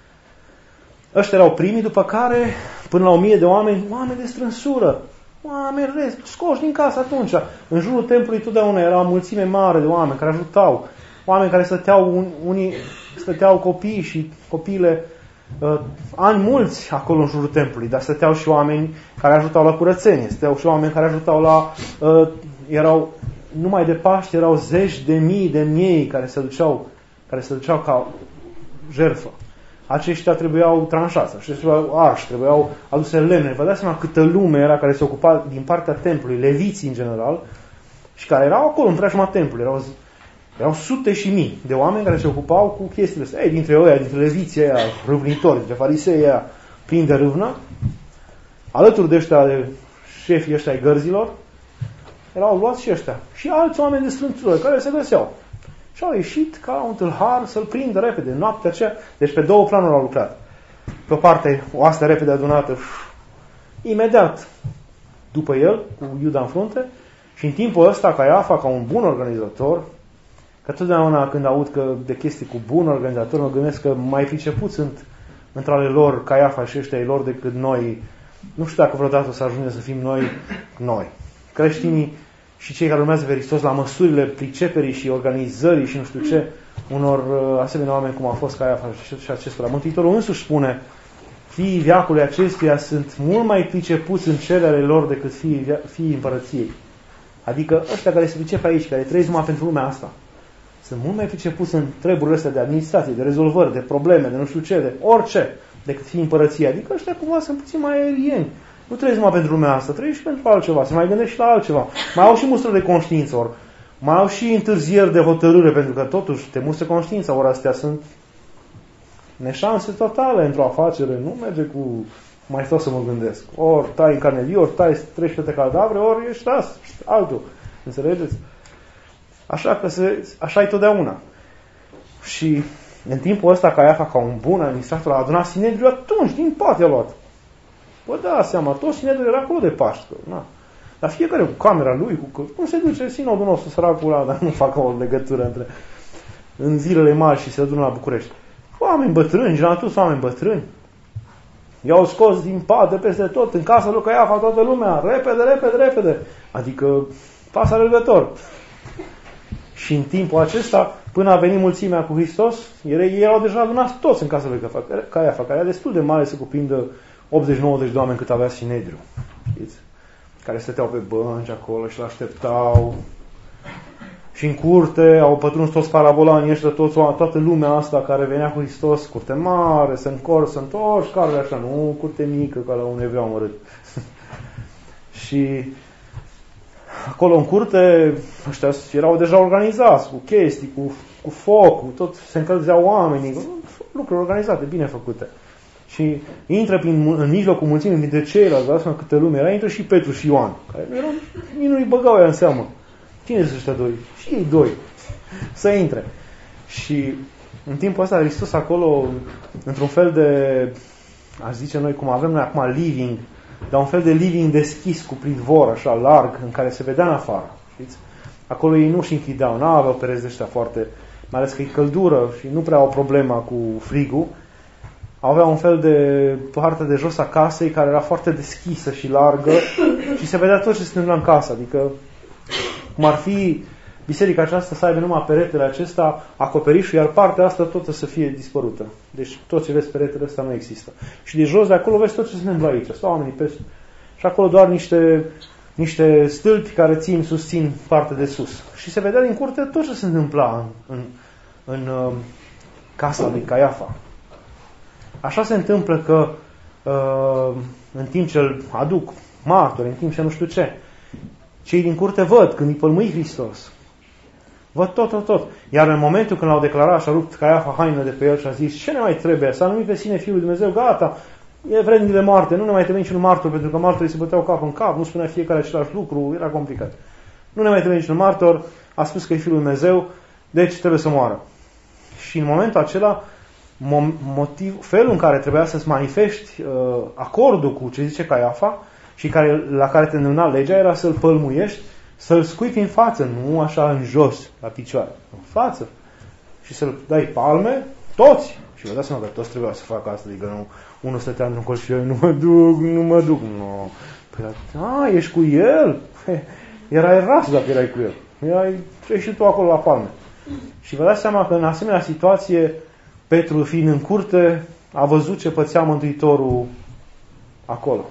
Ăștia erau primii, după care, până la 1000 de oameni de strânsură, oameni scoși din casă atunci. În jurul templului totdeauna era o mulțime mare de oameni care ajutau, oameni care stăteau, unii stăteau copii și copiile ani mulți acolo în jurul templului, dar stăteau și oameni care ajutau la curățenie, stăteau și oameni care ajutau la... erau, numai de Paște, erau zeci de mii de miei care se duceau ca jertfă. Aceștia trebuiau tranșați, aceștia trebuiau arși, trebuiau aduse lemne. Vă dați seama câtă lume era care se ocupa din partea templului, leviții în general, și care erau acolo în preajma templului. Erau sute și mii de oameni care se ocupau cu chestiile astea. Ei, dintre leviții aia, râvnitori, dintre farisei aia, plini de râvnă, alături de ăștia, de șefii ăștia ai gărzilor, erau luați și ăștia. Și alți oameni de strânțură care se găseau. Și au ieșit ca un tâlhar să-l prindă repede, noaptea aceea. Deci pe două planuri au lucrat. Pe o parte, oastea repede adunată, imediat după el, cu Iuda în frunte, și în timpul ăsta, Caiafa, ca un bun organizator, că totdeauna când aud că de chestii cu bun organizator, mă gândesc că mai pricepuți sunt între ale lor Caiafa și ăștia ai lor decât noi. Nu știu dacă vreodată o să ajungem să fim noi. Creștinii și cei care urmează pe Hristos la măsurile priceperii și organizării și nu știu ce, unor asemenea oameni cum a fost Caiafa și acestora. Mântuitorul însuși spune, fiii veacului acestuia sunt mult mai pricepuți în cerele lor decât fiii împărăției. Adică ăștia care se pricep aici, care trăiesc numai pentru lumea asta, sunt mult mai pricepuți în treburile astea de administrație, de rezolvări, de probleme, de nu știu ce, de orice, decât fiii împărăției. Adică ăștia cumva sunt puțin mai aerieni. Nu trăiesc numai pentru lumea asta, trăiesc și pentru altceva, se mai gândești și la altceva. Mai au și mustră de conștiință, ori mai au și întârzieri de hotărâre, pentru că totuși te mustră conștiința, ori astea sunt neșanse totale într-o afacere, nu merge cu mai stau să mă gândesc. Ori tai în carne vie, ori tai, treci pe cadavre, ori ești altul. Înțelegeți? Așa că așa e totdeauna. Și în timpul ăsta Caiafa, ca un bun administrator, a adunat Sinedriul atunci, din pat i-a luat. Vă dați seama, tot Sinedriul era acolo de Paște. Na. Dar fiecare cu camera lui, cum se duce sinodul nostru, săracul ăla, dar nu fac o legătură între în zilele mari și se adună la București. Oameni bătrâni, genatuți oameni bătrâni. I-au scos din pat de peste tot, în casa lui Caiafa, toată lumea, repede. Adică pas alergător. Și în timpul acesta, până a venit mulțimea cu Hristos, ei erau deja adunați toți în casa lui Caiafa, care era destul de mare să cuprindă 80-90 de oameni cât avea Sinedriu. Știți? Care stăteau pe bănci acolo și l-așteptau. Și în curte au pătruns toți parabolanii ăștia, toată lumea asta care venea cu Hristos, curte mare, să întorci, carele așa, nu curte mică, ca la un evreu amărât. Și acolo în curte, ăștia erau deja organizați, cu chestii, cu foc, tot se încălzeau oamenii, lucruri organizate, bine făcute. Și intră în mijlocul mulțimii dintre ceilalți, dați seama câte lume era, intră și Petru și Ioan, care nu-i băgau ea în seamă. Cine sunt ăștia doi? Și ei doi. Să intre. Și în timpul ăsta Hristos acolo, într-un fel de, aș zice noi, cum avem noi acum living, dar un fel de living deschis cu pridvor, așa, larg, în care se vedea în afară. Știți? Acolo ei nu-și închideau, n-aveau pereți de ăștia foarte, mai ales că e căldură și nu prea au problema cu frigul. Aveau un fel de partea de jos a casei care era foarte deschisă și largă și se vedea tot ce se întâmplă în casă. Adică, cum ar fi biserica aceasta să aibă numai peretele acesta, acoperișul, iar partea asta toată să fie dispărută. Deci tot ce vezi peretele ăsta nu există. Și de jos de acolo vezi tot ce se întâmplă aici. Stau oamenii pe... Și acolo doar niște stâlpi care susțin partea de sus. Și se vedea din curte tot ce se întâmpla în casa lui Caiafa. Așa se întâmplă că în timp ce îl aduc martori, în timp ce nu știu ce, cei din curte văd când îi pălmui Hristos. Văd tot. Iar în momentul când l-au declarat și a rupt Caiafa haină de pe el și a zis: ce ne mai trebuie? S-a numit pe sine Fiul lui Dumnezeu, gata, e vrednic de moarte, nu ne mai trebuie niciun martor, pentru că martorii se băteau cap în cap, nu spunea fiecare același lucru, era complicat. Nu ne mai trebuie niciun martor, a spus că e Fiul lui Dumnezeu, deci trebuie să moară. Și în momentul acela, felul în care trebuia să-ți manifesti acordul cu ce zice Caiafa și la care te îndemna legea era să-l pălmuiești, să-l scuipi în față, nu așa în jos, la picioare, în față. Și să-l dai palme, toți. Și vă dați seama că toți trebuia să facă asta, adică nu, unul stătea într-un colț și eu, nu mă duc. Nu. Păi, ești cu el? Erai ras dacă erai cu el. Erai și tu acolo la palme. Și vă dați seama că în asemenea situație, Petru, fiind în curte, a văzut ce pățea Mântuitorul acolo.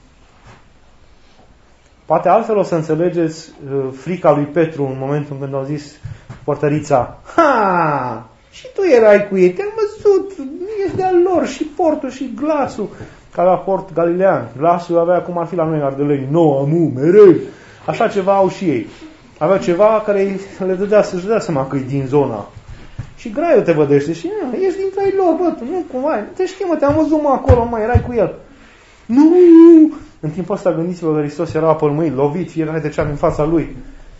Poate altfel o să înțelegeți frica lui Petru în momentul când au zis portărița: ha! Și tu erai cu ei, te-am văzut, ești de-al lor, și portul și glasul. Că avea port galilean. Glasul avea cum ar fi la noi în Ardeleni, mereu. Așa ceva au și ei. Aveau ceva care le dădea să-și dea seama că e din zona. Și graiul te vădește și ești dintre ai lor, bă, tu nu cumva, te știi, mă, te-am văzut, acolo, erai cu el. Nu! În timpul ăsta gândiți-vă că Hristos era pălmuit, lovit, fiecare trecea din fața lui.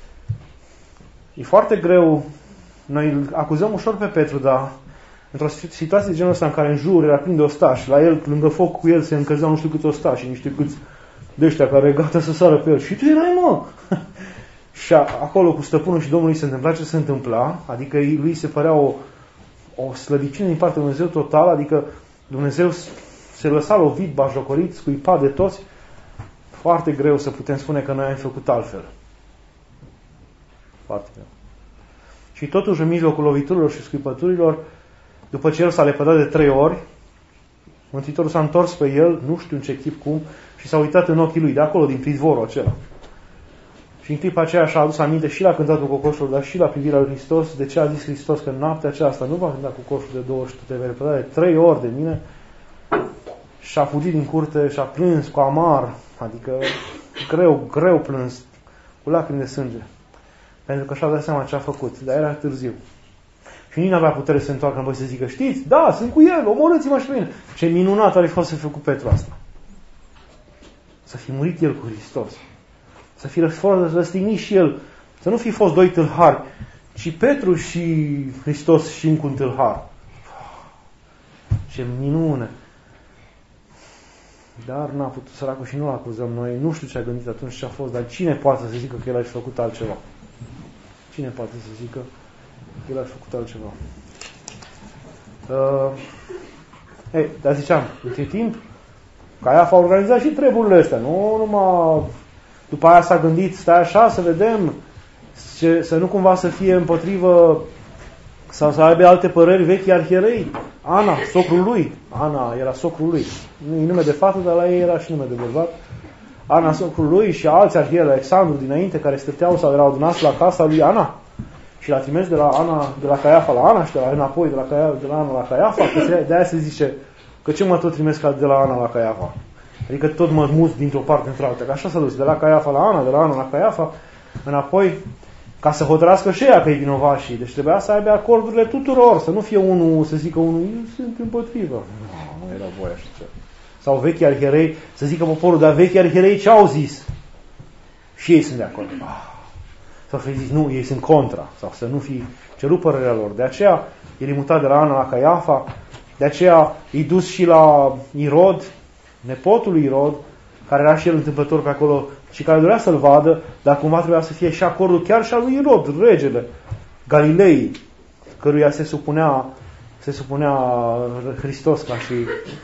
E foarte greu, noi îl acuzăm ușor pe Petru, dar într-o situație de genul ăsta în care în jur era plin de ostași, la el, lângă foc cu el se încălzeau nu știu câți ostași, niște câți de ăștia care gata să sară pe el. Și tu erai, mă! Și acolo cu stăpânul și Domnului se întâmpla ce se întâmpla, adică lui se părea o slăbiciune din partea lui Dumnezeu total, adică Dumnezeu se lăsa lovit, bajocorit, scuipat de toți. Foarte greu să putem spune că noi am făcut altfel. Foarte greu. Și totuși în mijlocul loviturilor și scuipăturilor, după ce el s-a lepădat de 3 ori, Mântuitorul s-a întors pe el, nu știu în ce chip cum, și s-a uitat în ochii lui, de acolo, din pridvorul acela. Și în clipa aceea și-a adus aminte și la cântatul cocoșului, dar și la privirea lui Hristos, de ce a zis Hristos că în noaptea aceasta nu va cânta cocoșul de 2 ori și tu te vei lepăda de 3 ori de mine. Și a fugit din curte și a plâns cu amar, Adică greu plâns, cu lacrimi de sânge. Pentru că și-a dat seama ce a făcut, dar era târziu. Și nici n-avea putere să se întoarcă înapoi să zică, știți, da, sunt cu el, omorâți-mă și pe mine. Ce minunat ar fi fost să fie cu Petru asta. Să fi murit el cu Hristos. Să fi răstignit și el. Să nu fi fost doi tâlhari, ci Petru și Hristos și încă un tâlhar. Ce minune! Dar n-a putut săracul și nu-l acuzăm noi. Nu știu ce a gândit atunci, ce a fost, dar cine poate să zică că el a făcut altceva? Cine poate să zică că el a făcut altceva? Dar ziceam, între timp, Caiafa a organizat și treburile astea. Nu numai... După aia s-a gândit, stai așa, să vedem, să nu cumva să fie împotrivă sau să aibă alte păreri vechi arhierei. Ana, socrul lui. Ana era socrul lui. Nu e nume de fată, dar la ei era și nume de bărbat. Ana, socrul lui și alți arhieri, Alexandru dinainte, care stăteau sau erau adunați la casa lui Ana. Și l-a trimis de la Ana, de la Caiafa la Ana și de la înapoi de la Ana la Caiafa. De aia se zice că ce mă tot trimis de la Ana la Caiafa. Adică tot mă mut dintr-o parte într-alta. Că așa s-a dus, de la Caiafa la Ana, de la Ana la Caiafa, înapoi, ca să hotărască și ea că e vinovașii. Deci trebuia să aibă acordurile tuturor, să nu fie unul, să zică unul, eu sunt împotrivă. Nu era voie așa ceva. Sau vechii arhierei, să zică poporul, dar vechii arhierei ce au zis? Și ei sunt de acord. Sau să zici, nu, ei sunt contra. Sau să nu fi cerut părerea lor. De aceea, el e mutat de la Ana la Caiafa, de aceea e dus și la Irod, nepotul lui Irod, care era și el întâmplător pe acolo și care dorea să-l vadă, dar cumva trebuia să fie și acordul chiar și al lui Irod, regele Galilei, căruia se supunea Hristos ca și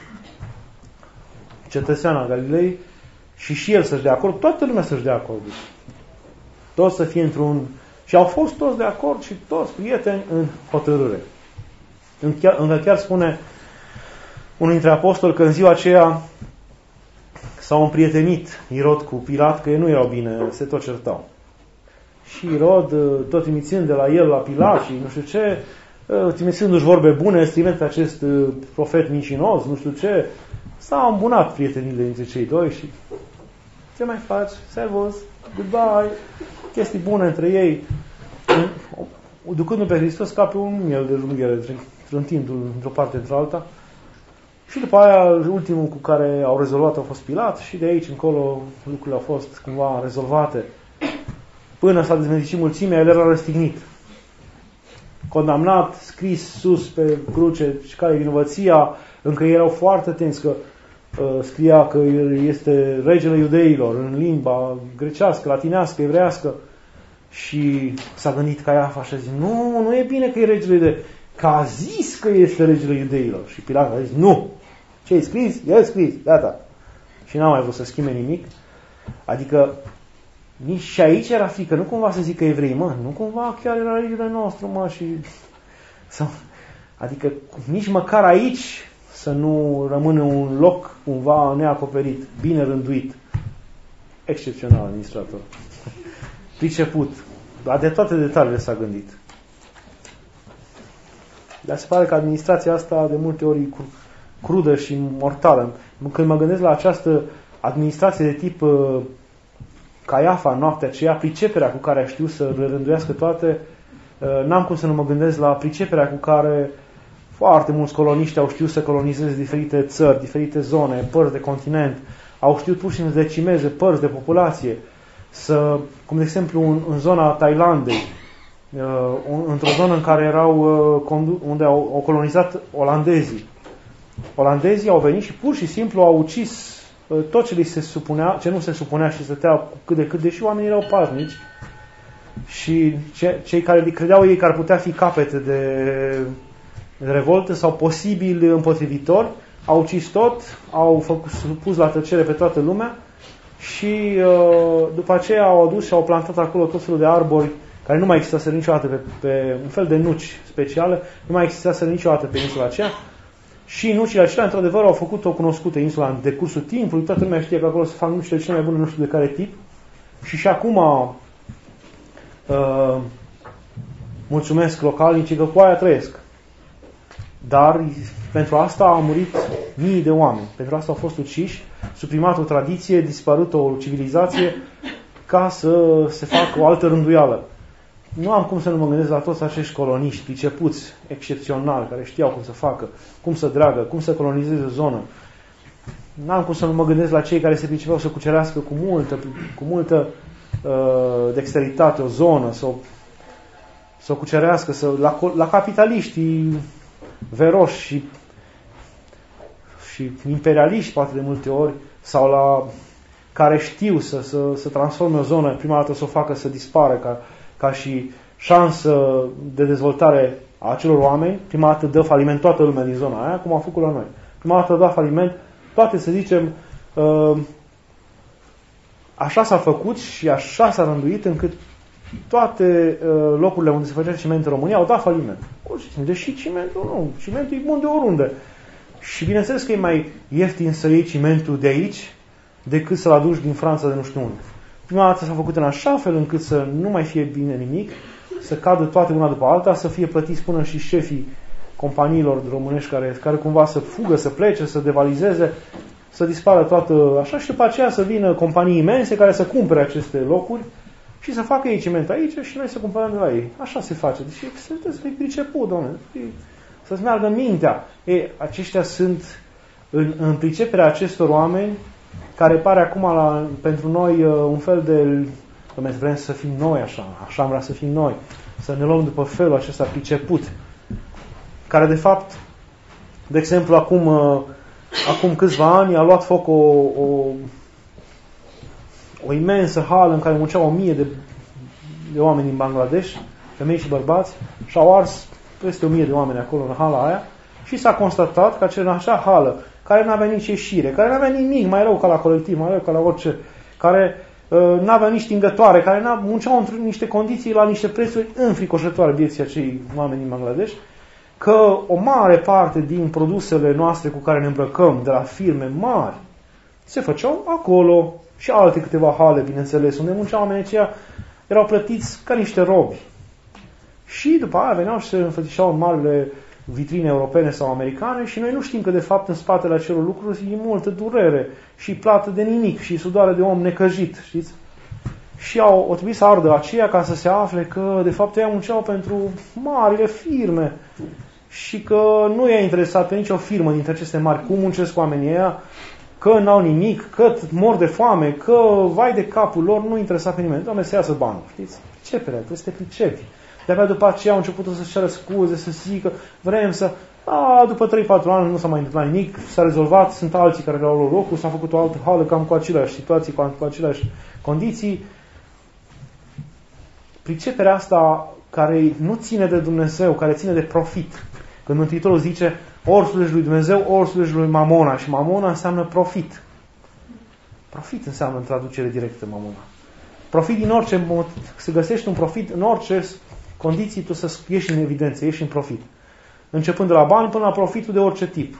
cetățean al Galilei, și el să-și dea acord, toată lumea să-și dea acord. Toți să fie într-un... Și au fost toți de acord și toți prieteni în hotărâre. Încă chiar spune unul dintre apostoli că în ziua aceea s-au împrietenit Irod cu Pilat, că ei nu erau bine, se tot certau. Și Irod, tot trimițând de la el la Pilat și nu știu ce, trimițându-și vorbe bune, trimite acest profet mincinos, nu știu ce, s-au îmbunat prietenile dintre cei doi și ce mai faci? Servus, goodbye, chestii bune între ei, ducându-l pe Hristos ca pe un miel de junghiere, trântindu-l într-o parte într-alta. Și după aia, ultimul cu care au rezolvat a fost Pilat și de aici încolo lucrurile au fost cumva rezolvate. Până s-a dezmedicit mulțimea, el era răstignit. Condamnat, scris sus pe cruce și care e vinovăția, încă erau foarte atenți că scria că este regele iudeilor în limba grecească, latinească, evrească. Și s-a gândit Caiafa și a zis, nu e bine că e regele iudeilor, că a zis că este regele iudeilor. Și Pilat a zis, nu. Ce ai scris? El scris, gata. Și n-a mai vrut să schimbe nimic. Adică nici și aici era frică, nu cumva să zică evrei, nu cumva chiar era regele nostru, și... Adică nici măcar aici să nu rămână un loc cumva neacoperit, bine rânduit. Excepțional administrator. Priceput. De toate detaliile s-a gândit. Dar se pare că administrația asta de multe ori e crudă și mortală. Când mă gândesc la această administrație de tip Caiafa în noaptea aceea, priceperea cu care știu să le rânduiască toate, n-am cum să nu mă gândesc la priceperea cu care foarte mulți coloniști au știut să colonizeze diferite țări, diferite zone, părți de continent, au știut pur și simplu să decimeze părți de populație, cum de exemplu în zona Thailandei, într-o zonă în care unde au colonizat olandezii. Olandezii au venit și pur și simplu au ucis tot ce ce nu se supunea și stătea cât de cât, deși oamenii erau pașnici și cei care credeau ei că ar putea fi capete de revoltă sau posibil împotrivitori, au ucis tot, au pus la tăcere pe toată lumea și după aceea au adus și au plantat acolo tot felul de arbori care nu mai existase niciodată pe un fel de nuci speciale, nu mai existase niciodată pe insula aceea. Și nucile acelea, într-adevăr, au făcut-o cunoscută insula în decursul timpului, toată lumea știe că acolo se fac nucile cele mai bune, nu știu de care tip. Și acum mulțumesc localnicii că cu aia trăiesc. Dar pentru asta a murit mii de oameni. Pentru asta au fost uciși, suprimat o tradiție, dispărut o civilizație, ca să se facă o altă rânduială. Nu am cum să nu mă gândesc la toți acești coloniști, pricepuți, excepționali, care știau cum să facă, cum să dragă, cum să colonizeze o zonă. N-am cum să nu mă gândesc la cei care se pricepeau să cucerească cu multă dexteritate o zonă, să o cucerească, la capitaliștii veroși și imperialiști, poate de multe ori, sau la care știu să transforme o zonă, prima dată să o facă să dispară ca și șansă de dezvoltare a acelor oameni, prima dată dă faliment toată lumea din zona aia, cum a făcut la noi. Prima dată dă faliment toate, să zicem, așa s-a făcut și așa s-a rânduit încât toate locurile unde se făcea ciment în România au dat faliment. Deși cimentul nu, cimentul e bun de oriunde. Și bineînțeles că e mai ieftin să iei cimentul de aici decât să-l aduci din Franța de nu știu unde. Prima dată s-a făcut în așa fel încât să nu mai fie bine nimic, să cadă toate una după alta, să fie plătiți până și șefii companiilor românești care cumva să fugă, să plece, să devalizeze, să dispară toată așa și după aceea să vină companii imense care să cumpere aceste locuri și să facă ei ciment aici și noi să cumpărăm de la ei. Așa se face. Deci să fii priceput, domnule. Să-ți meargă mintea. Aceștia sunt în priceperea acestor oameni care pare acum pentru noi un fel de... Vrem să fim noi așa am vrea să fim noi. Să ne luăm după felul acesta priceput. Care de fapt, de exemplu, acum câțiva ani a luat foc o imensă hală în care munceau 1000 de oameni din Bangladesh, femei și bărbați, și au ars peste 1000 de oameni acolo în hala aia și s-a constatat că acea hală, care n-avea nici ieșire, care n-avea nimic mai rău ca la colectiv, mai rău ca la orice, care n-avea nici stingătoare, care munceau în niște condiții la niște prețuri înfricoșătoare vieții acei oameni din Bangladesh, că o mare parte din produsele noastre cu care ne îmbrăcăm de la firme mari se făceau acolo și alte câteva hale, bineînțeles, unde munceau oamenii aceia, erau plătiți ca niște robi. Și după aia veneau și se înfățișau în marile vitrine europene sau americane și noi nu știm că de fapt în spatele acelor lucruri e multă durere și plată de nimic și sudoare de om necăjit, știți? Și au trebuit să ardă aceea ca să se afle că de fapt ei munceau pentru marile firme și că nu i-a interesat pe nicio firmă dintre aceste mari cum muncesc oamenii ăia, că n-au nimic, că mor de foame, că vai de capul lor, nu interesa pe nimeni. Doamne, să iasă banul, știți? Priceperea, trebuie să te pricepi. De-abia după aceea au început să-și ceară scuze, să zică, vrem să... după 3-4 ani nu s-a mai întâmplat nimic, s-a rezolvat, sunt alții care le-au luat locul, s-a făcut o altă hală cam cu aceleași situații, cu aceleași condiții. Priceperea asta care nu ține de Dumnezeu, care ține de profit. Când Mântuitorul zice, ori slujești lui Dumnezeu, ori slujești lui Mamona. Și Mamona înseamnă profit. Profit înseamnă în traducere directă Mamona. Profit din orice mod, să găsești un profit în orice condiții, tu să ieși în evidență, ieși în profit. Începând de la bani până la profitul de orice tip.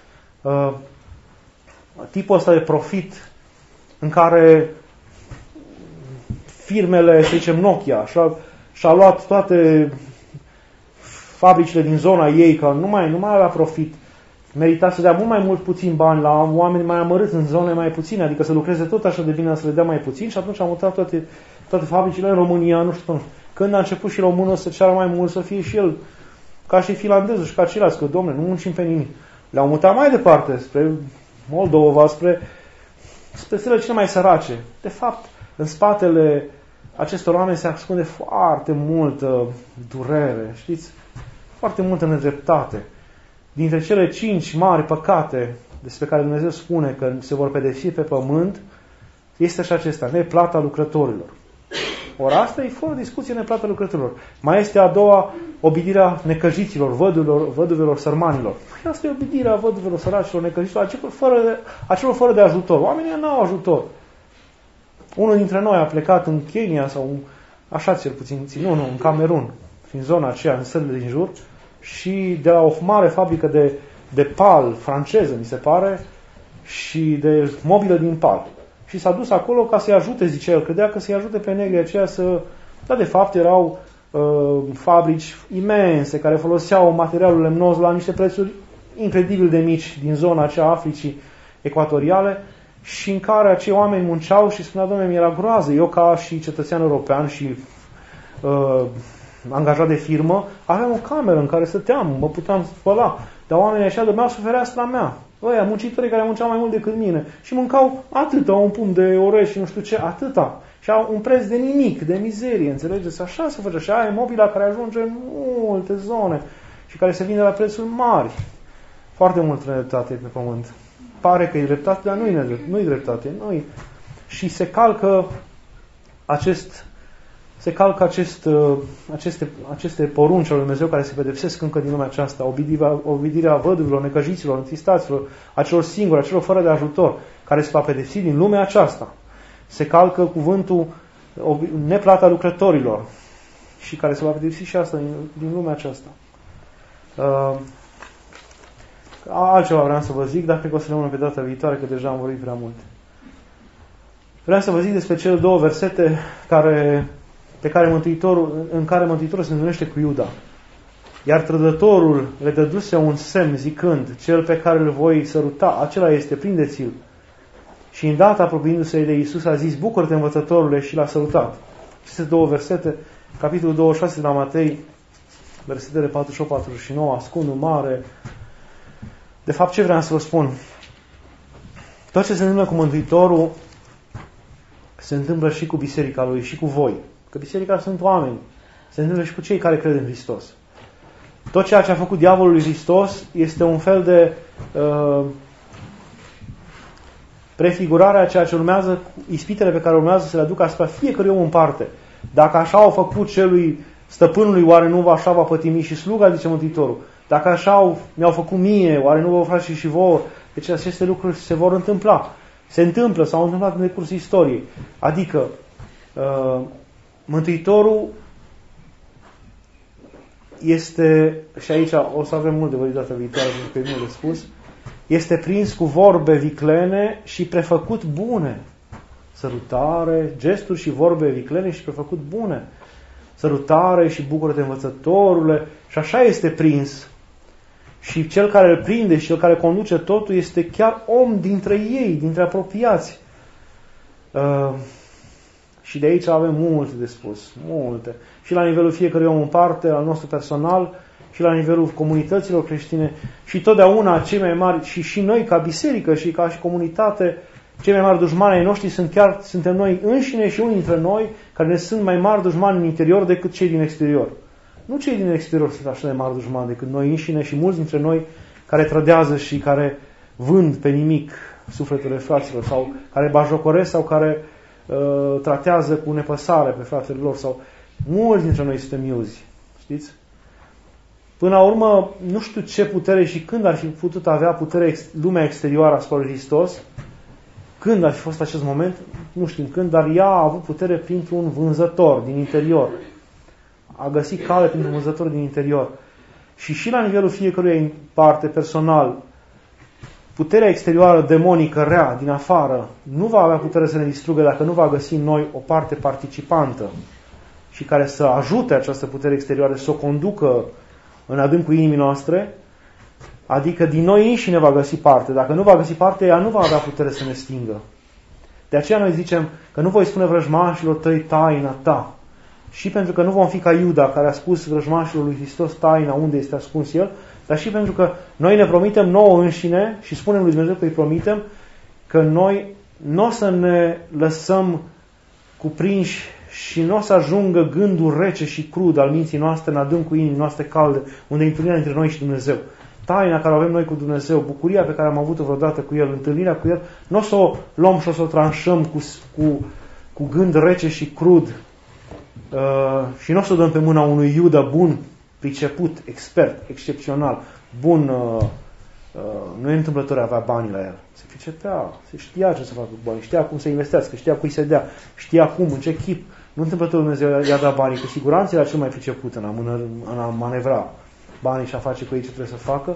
Tipul ăsta de profit în care firmele, să zicem Nokia, și-a luat toate fabricile din zona ei, că nu mai avea profit, merita să dea mult mai mult puțin bani la oameni mai amărâți în zone mai puține, adică să lucreze tot așa de bine, să le dea mai puțin și atunci a mutat toate fabricile în România, nu știu. Când a început și românul să ceară mai mult, să fie și el ca și finlandezul și ca ceilalți, că dom'le, nu muncim pe nimic. Le-au mutat mai departe, spre Moldova, spre țările cele mai sărace. De fapt, în spatele acestor oameni se ascunde foarte multă durere, știți? Foarte multă nedreptate. Dintre cele 5 mari păcate despre care Dumnezeu spune că se vor pedepsi pe pământ, este și acesta, neplata lucrătorilor. Ori asta e fără discuție neplata lucrătorilor. Mai este a doua, obidirea necăjiților, văduvelor, sărmanilor. Asta e obidirea văduvelor, săracilor, necăjiților, acelor fără de ajutor. Oamenii n-au ajutor. Unul dintre noi a plecat în Kenya sau așa cel puțin, în Camerun, în zona aceea, în țările din jur, și de la o mare fabrică de pal franceză, mi se pare, și de mobilă din pal. Și s-a dus acolo ca să-i ajute, zicea el, credea că să-i ajute pe negri aceia să... Dar de fapt erau fabrici imense care foloseau materialul lemnos la niște prețuri incredibil de mici din zona aceea Africii ecuatoriale și în care acei oameni munceau și spunea, Doamne, mi-era groază. Eu ca și cetățean european și angajat de firmă, aveam o cameră în care stăteam, mă puteam spăla, dar oamenii așa dormeau sub fereastra mea. Ăia, muncitorii care munceau mai mult decât mine și mâncau atâta, un pumn de orez și nu știu ce, atâta. Și au un preț de nimic, de mizerie, înțelegeți? Așa se face. Și aia e mobila care ajunge în multe zone și care se vinde la prețuri mari. Foarte multă nedreptate pe pământ. Pare că e dreptate, dar nu e dreptate. Nu-i. Și se calcă aceste porunci ale lui Dumnezeu care se pedepsesc încă din lumea aceasta, obidirea văduvilor, necăjiților, întristaților, acelor singuri, acelor fără de ajutor, care se va pedepsi din lumea aceasta. Se calcă cuvântul neplata lucrătorilor și care se va pedepsi și asta din lumea aceasta. Altceva vreau să vă zic, dar cred că o să rămână pe data viitoare, că deja am vorbit prea mult. Vreau să vă zic despre cele două versete în care Mântuitorul se întâlnește cu Iuda. Iar trădătorul le dăduse un semn zicând, cel pe care îl voi săruta, acela este, prindeți-l. Și îndată apropiindu-se de Iisus a zis, bucură-te, învățătorule, și l-a sărutat. Aceste două versete, capitolul 26 de la Matei, versetele 48-49, ascund un mare. De fapt, ce vreau să vă spun? Tot ce se întâmplă cu Mântuitorul se întâmplă și cu biserica lui, și cu voi. Că biserica sunt oameni. Se întâmplă și cu cei care cred în Hristos. Tot ceea ce a făcut diavolul lui Hristos este un fel de prefigurare a ceea ce urmează, ispitele pe care urmează să le aducă asupra fiecărui om în parte. Dacă așa au făcut celui stăpânului, oare nu așa va pătimi și sluga, zice Mântuitorul. Dacă așa mi-au făcut mie, oare nu vă face și vouă? Deci aceste lucruri se vor întâmpla. Se întâmplă, s-au întâmplat în decursul istoriei. Adică, Mântuitorul este, și aici o să avem mult de vorbit data viitoare, pentru că e mult de spus, este prins cu vorbe viclene și prefăcut bune. Sărutare, gesturi și vorbe viclene și prefăcut bune. Sărutare și bucură-te, învățătorule. Și așa este prins. Și cel care îl prinde și cel care conduce totul este chiar om dintre ei, dintre apropiați. Și de aici avem multe de spus. Multe. Și la nivelul fiecărui om în parte, al nostru personal, și la nivelul comunităților creștine. Și totdeauna cei mai mari, și noi ca biserică și ca și comunitate, cei mai mari dușmani ai noștri suntem noi înșine și unii dintre noi care ne sunt mai mari dușmani în interior decât cei din exterior. Nu cei din exterior sunt așa de mari dușmani decât noi înșine și mulți dintre noi care trădează și care vând pe nimic sufletele fraților sau care bajocoresc sau care tratează cu nepăsare pe fratele lor sau mulți dintre noi suntem iuzi. Știți? Până la urmă, nu știu ce putere și când ar fi putut avea putere lumea exterioară asupra lui Hristos. Când ar fi fost acest moment, nu știm când, dar ea a avut putere printr-un vânzător din interior. A găsit cale printr-un vânzător din interior. Și la nivelul fiecăruia în parte personal, puterea exterioară demonică, rea, din afară, nu va avea putere să ne distrugă dacă nu va găsi în noi o parte participantă și care să ajute această putere exterioară să o conducă în adâncul inimii noastre, adică din noi înșine va găsi parte. Dacă nu va găsi parte, ea nu va avea putere să ne stingă. De aceea noi zicem că nu voi spune vrăjmașilor tăi taina ta. Și pentru că nu vom fi ca Iuda, care a spus vrăjmașilor lui Hristos taina unde este ascuns el, dar și pentru că noi ne promitem nouă înșine și spunem lui Dumnezeu că îi promitem că noi nu o să ne lăsăm cuprinși și nu o să ajungă gândul rece și crud al minții noastre în adâncul inimii noastre calde, unde e întâlnirea între noi și Dumnezeu. Taina care o avem noi cu Dumnezeu, bucuria pe care am avut-o vreodată cu El, întâlnirea cu El, nu o să o luăm și o să o tranșăm cu gând rece și crud și nu o să o dăm pe mâna unui Iuda bun, priceput, expert, excepțional, bun, nu e întâmplător avea banii la el. Se pricepea, se știa ce să facă cu banii, știa cum să investească, știa cui să dea, știa cum, în ce chip. Nu întâmplător Dumnezeu i-a dat banii, cu siguranță era cel mai priceput în a manevra banii și a face cu ei ce trebuie să facă.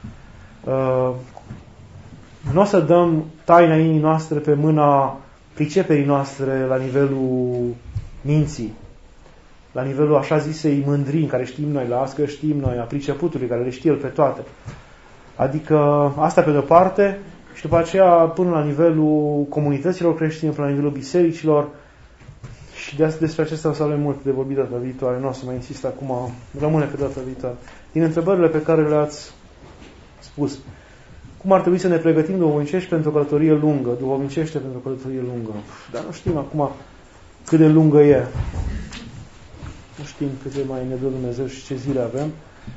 Nu o să dăm taina inimii noastre pe mâna priceperii noastre la nivelul minții, la nivelul așa zisei mândrii în care știm noi, la ască știm noi, a priceputului care le știe el pe toate. Adică asta pe de-o parte și după aceea până la nivelul comunităților creștine, până la nivelul bisericilor și despre acestea o să avem mult de vorbit data viitoare. Nu o să mai insist acum, rămâne pe data viitoare. Din întrebările pe care le-ați spus, cum ar trebui să ne pregătim duhovnicești pentru o călătorie lungă? Duhovnicește pentru o călătorie lungă. Dar nu știm acum cât de lungă e. Nu știm câte mai ne dă Dumnezeu și ce zile avem.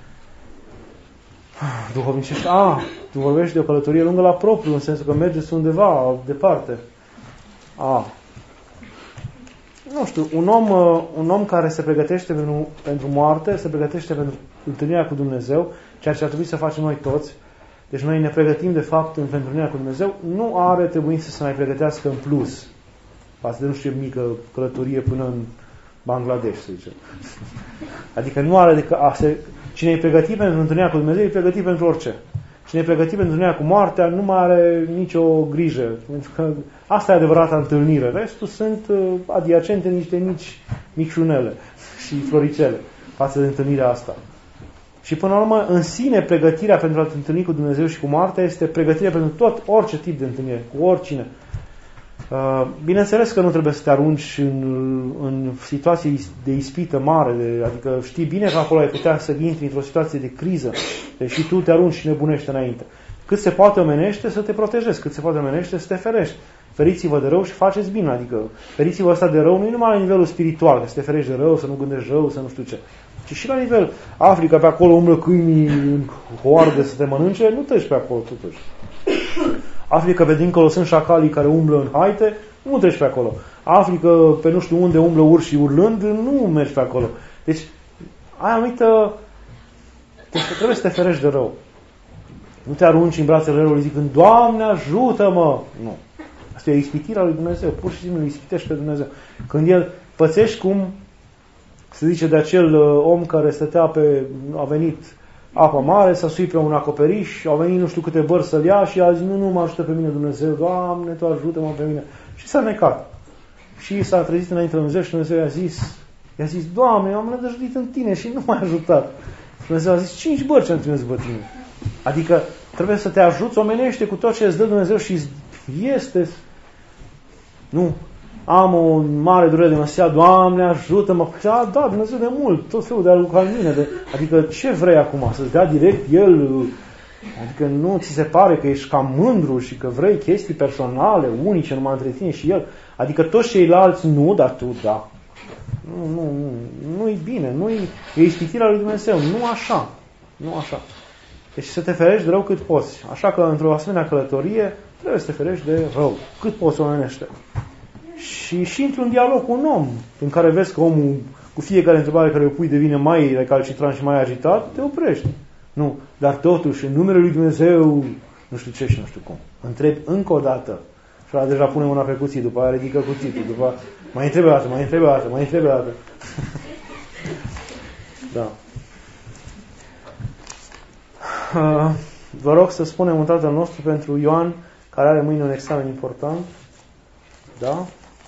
Duhovnicește. Tu vorbești de o călătorie lungă la propriu, în sensul că mergeți undeva departe. Nu știu, un om care se pregătește pentru moarte, se pregătește pentru întâlnirea cu Dumnezeu, ceea ce ar trebui să facem noi toți. Deci noi ne pregătim de fapt pentru întâlnirea cu Dumnezeu, nu are trebuință să se mai pregătească în plus. Față de nu știu mică călătorie până în Bangladesh, să zicem. Adică nu are decât cine e pregătit pentru întâlnirea cu Dumnezeu, e pregătit pentru orice. Cine e pregătit pentru întâlnirea cu moartea, nu mai are nicio grijă. Pentru că asta e adevărata întâlnire. Restul sunt adiacente niște micșunele și floricele față de întâlnirea asta. Și până la urmă, în sine, pregătirea pentru a te întâlni cu Dumnezeu și cu moartea este pregătirea pentru orice tip de întâlnire, cu oricine. Bineînțeles că nu trebuie să te arunci în situații de ispită mare, adică știi bine că acolo ai putea să intri într-o situație de criză, deci și tu te arunci și nebunești înainte. Cât se poate omenește să te protejezi, cât se poate omenește să te ferești. Feriți-vă de rău și faceți bine, adică feriți-vă ăsta de rău nu e numai la nivelul spiritual, că să te ferești de rău, să nu gândești rău, să nu știu ce, ci și la nivel Africa, pe acolo umblă câinii în hoardă să te mănânce, nu treci pe acolo totuși. Africa, pe dincolo sunt șacalii care umblă în haite, nu treci pe acolo. Africa, pe nu știu unde umblă urși urlând, nu mergi pe acolo. Deci, ai anumită... trebuie să te ferești de rău. Nu te arunci în brațele răului zicând, Doamne, ajută-mă! Nu. Asta e ispitirea lui Dumnezeu. Pur și simplu îl ispitești pe Dumnezeu. Când el pățești cum se zice de acel om care stătea a venit apa mare, s-a suit pe un acoperiș, au venit nu știu câte bărți să-l ia și a zis, nu mă ajută pe mine Dumnezeu, Doamne, Tu ajută-mă pe mine. Și s-a necat. Și s-a trezit înainte de Dumnezeu și Dumnezeu i-a zis, Doamne, eu am nădăjduit în Tine și nu m-ai ajutat. Și Dumnezeu a zis, 5 bărci am trimis după Tine. Adică trebuie să te ajuți omenește cu tot ce îți dă Dumnezeu și este... Nu. Am o mare durere de măsia, Doamne, ajută-mă. Da, Dumnezeu de mult, tot felul de lucruri al mine. Adică ce vrei acum? Să-ți dea direct El? Adică nu ți se pare că ești cam mândru și că vrei chestii personale, unice, numai între tine și El? Adică toți ceilalți nu, dar tu da. Nu-i bine, e ispitirea lui Dumnezeu, nu așa. Nu așa. Deci să te ferești de rău cât poți. Așa că într-o asemenea călătorie trebuie să te ferești de rău. Cât poți omenește. Și într-un dialog cu un om, în care vezi că omul, cu fiecare întrebare care o pui, devine mai recalcitrant și mai agitat, te oprești. Nu, dar totuși, în numele lui Dumnezeu, nu știu ce și nu știu cum. Întrebi încă o dată. Și ăla deja pune mâna pe cuțit, după aia ridică cuțitul, după aia mai întrebe o dată. Da. Vă rog să spunem un Tatăl nostru pentru Ioan, care are mâine un examen important. Da?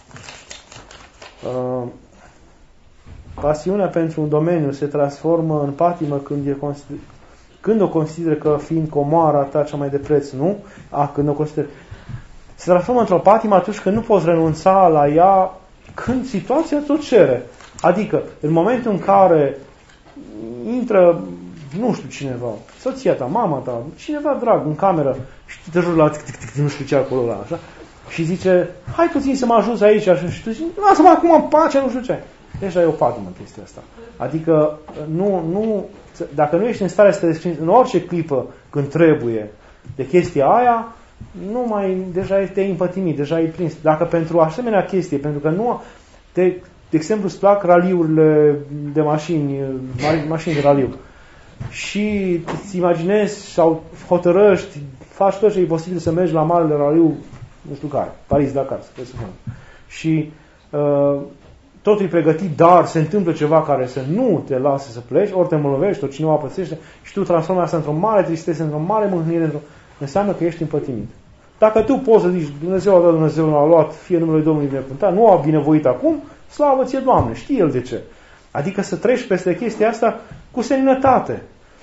Pasiunea pentru un domeniu se transformă în patimă când o consideră că fiind comoara ta cea mai de preț, nu? Când o consideră. Se transformă într-o patimă atunci când nu poți renunța la ea când situația ți-o cere. Adică, în momentul în care intră, nu știu cineva, soția ta, mama ta, cineva drag în cameră și te juri la nu știu ce acolo la așa, și zice, hai puțin să mă ajuți aici, și tu zici, lasă-mă acum în pace, nu știu ce. Deja e o patimă în chestia asta. Adică, dacă nu ești în stare să te desprinzi în orice clipă când trebuie de chestia aia, deja te-ai împătimit, deja ai prins. Dacă pentru asemenea chestie, pentru că nu, de exemplu, îți plac raliurile de mașini de raliu, și îți imaginezi sau hotărăști, faci tot ce e posibil să mergi la marele raliu, nu știu care, Paris-Dakar, să spunem. Și totul e pregătit, dar se întâmplă ceva care să nu te lase să pleci, ori te îmbolnăvești, ori cineva pățește și tu transformi asta într-o mare tristețe, într-o mare mâhnire, înseamnă că ești împătimit. Dacă tu poți să zici, Dumnezeu a dat, Dumnezeu a luat, fie numele Domnului binecuvântat, nu a binevoit acum, slavă ție, Doamne, știi El de ce. Adică să treci peste chestia asta cu seninătate.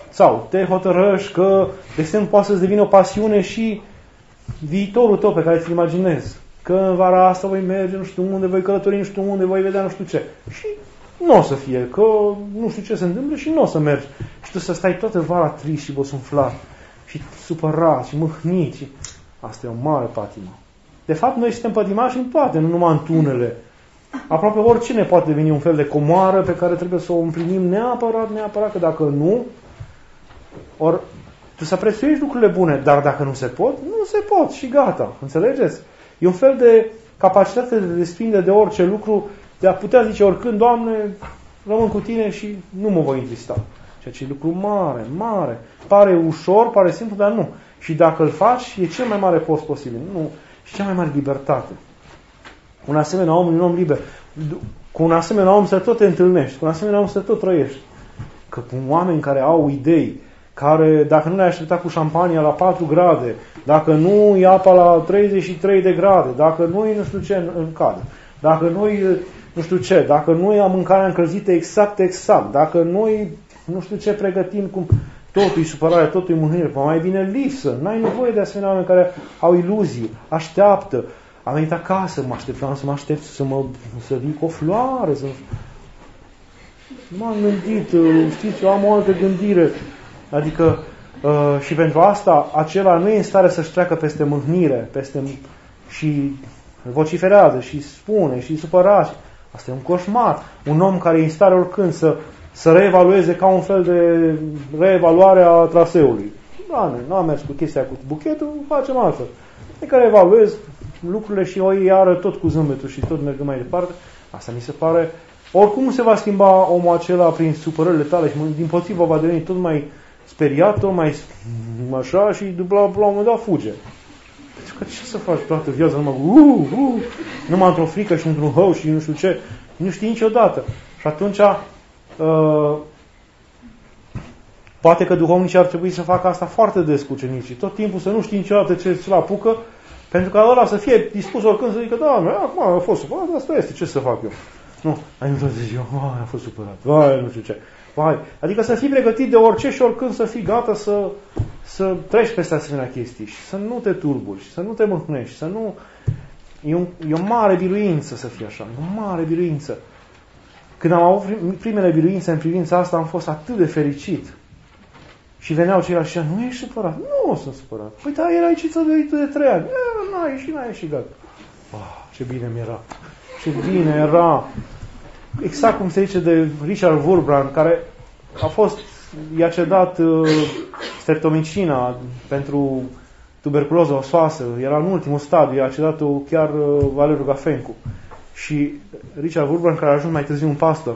Sau te hotărăști că, de exemplu, poate să-ți devină o pasiune și viitorul tău pe care ți-l imaginezi. Că în vara asta voi merge nu știu unde, voi călători nu știu unde, voi vedea nu știu ce. Și nu o să fie, că nu știu ce se întâmplă și nu o să mergi. Și tu să stai toată vara trist și bosunflat și supărat și mâhnit. Și... Asta e o mare patimă. De fapt, noi suntem pătimași în toate, nu numai în tunele. Aproape oricine poate deveni un fel de comoară pe care trebuie să o împlinim neapărat, că dacă nu, ori tu să prețuiești lucrurile bune, dar dacă nu se pot, nu se pot și gata. Înțelegeți? E un fel de capacitate de desprinde de orice lucru, de a putea zice oricând, Doamne, rămân cu tine și nu mă voi întrista. Ceea ce e lucru mare. Pare ușor, pare simplu, dar nu. Și dacă îl faci, e cel mai mare post posibil. Nu. Și cea mai mare libertate. Un asemenea om, un om liber. Cu un asemenea om să tot te întâlnești. Cu un asemenea om să tot trăiești. Că cu oameni care au idei, care dacă nu le-ai așteptat cu șampania la 4 grade, dacă nu e apa la 33 de grade, dacă nu e nu știu ce în cadă, dacă nu e nu știu ce, dacă nu e mâncarea încălzită exact, dacă nu e nu știu ce pregătim, cum totul e supărare, totul e mâhnire, mai bine lipsă. N-ai nevoie de asemenea oameni care au iluzii, așteaptă. Am venit acasă, mă așteptam să mă aștept să vii cu o floare. M-am gândit, știți, eu am o altă gândire. Adică, și pentru asta, acela nu e în stare să-și treacă peste mâhnire, și vociferează, și spune, și supărat. Asta e un coșmar. Un om care e în stare oricând să reevalueze ca un fel de reevaluare a traseului. Doamne, nu am mers cu chestia cu buchetul, facem altfel. De care evaluez lucrurile și o iară tot cu zâmbetul și tot mergând mai departe. Asta mi se pare... Oricum nu se va schimba omul acela prin supărările tale și dimpotrivă va deveni tot mai speriat, tot mai așa și la un moment dat fuge. Deci că ce să faci toată viața numai într-o frică și într-un hău și nu știu ce, nu știi niciodată. Și atunci poate că duhovnicii ar trebui să facă asta foarte des cu ucenicii. Tot timpul să nu știi niciodată ce îl apucă, pentru că ăla să fie dispus oricând să zică, da, acum a fost supărat, asta este, ce să fac eu? Nu, ai nu zici, a fost supărat, nu știu ce. Adică să fii pregătit de orice și oricând să fii gata să treci peste asemenea chestii și să nu te turburi, să nu te mâhnești, să nu... E o mare biruință să fie așa, o mare biruință. Când am avut primele biruințe în privința asta, am fost atât de fericit. Și veneau ceilalți și nu ești supărat? Nu sunt supărat. Păi da, erai ciță de 3 ani. N-ai ieșit, gata. Ce bine mi-era. Ce bine era. Exact cum se zice de Richard Wurmbrand, care i-a cedat streptomicina pentru tuberculoză osoasă. Era în ultimul stadiu, i-a cedat-o chiar Valeriu Gafencu. Și Richard Wurmbrand, care a ajuns mai târziu în pastor,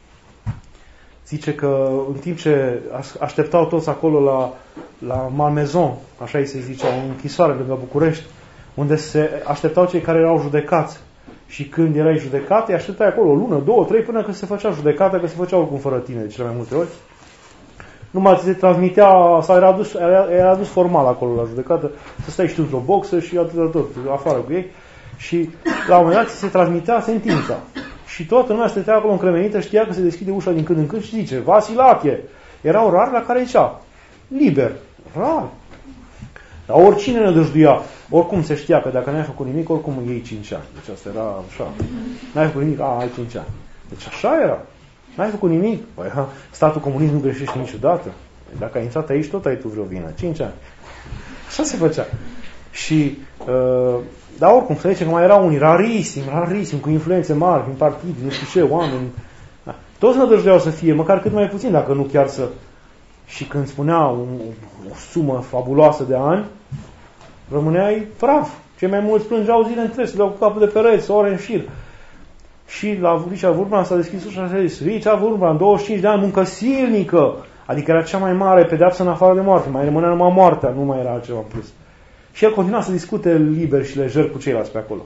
zice că în timp ce așteptau toți acolo la Malmaison, așa îi se zicea, o închisoare lângă București, unde se așteptau cei care erau judecați. Și când erai judecat, îi așteptai acolo o lună, 2, 3, până când se făcea judecata, că se făcea oricum fără tine, de cele mai multe ori. Numai se transmitea, sau era dus formal acolo la judecată, să stai și tu într-o boxă și atât tot, afară cu ei. Și la un moment dat se transmitea sentința. Și toată lumea stătea acolo încremenită, știa că se deschide ușa din când în când și zice, Vasilache. Erau rari la care zicea, liber, rar. Dar oricine ne dăjduia, oricum se știa că dacă n-ai făcut nimic, oricum iei 5 ani. Deci asta era așa. N-ai făcut nimic, ai 5 ani. Deci așa era. N-ai făcut nimic. Păi, statul comunist nu greșește niciodată. Dacă ai intrat aici, tot ai tu vreo vină. 5 ani. Așa se făcea. Și, dar oricum, să zice că mai erau unii rarisim, cu influențe mari, din partid, nu știu ce, oameni. Da. Toți nădăjdeau să fie, măcar cât mai puțin, dacă nu chiar să... Și când spunea o sumă fabuloasă de ani, rămâneai praf. Cei mai mulți plângeau zile întregi, se dau cu capul de pereți, ore în șir. Și la Richard Wurmbrand s-a deschis ușa și a zis, Richard Wurmbrand, 25 de ani, muncă silnică. Adică era cea mai mare pedeapsă în afară de moarte. Mai rămânea numai moartea, nu mai era altceva în plus. Și el continua să discute liber și lejer cu ceilalți pe acolo.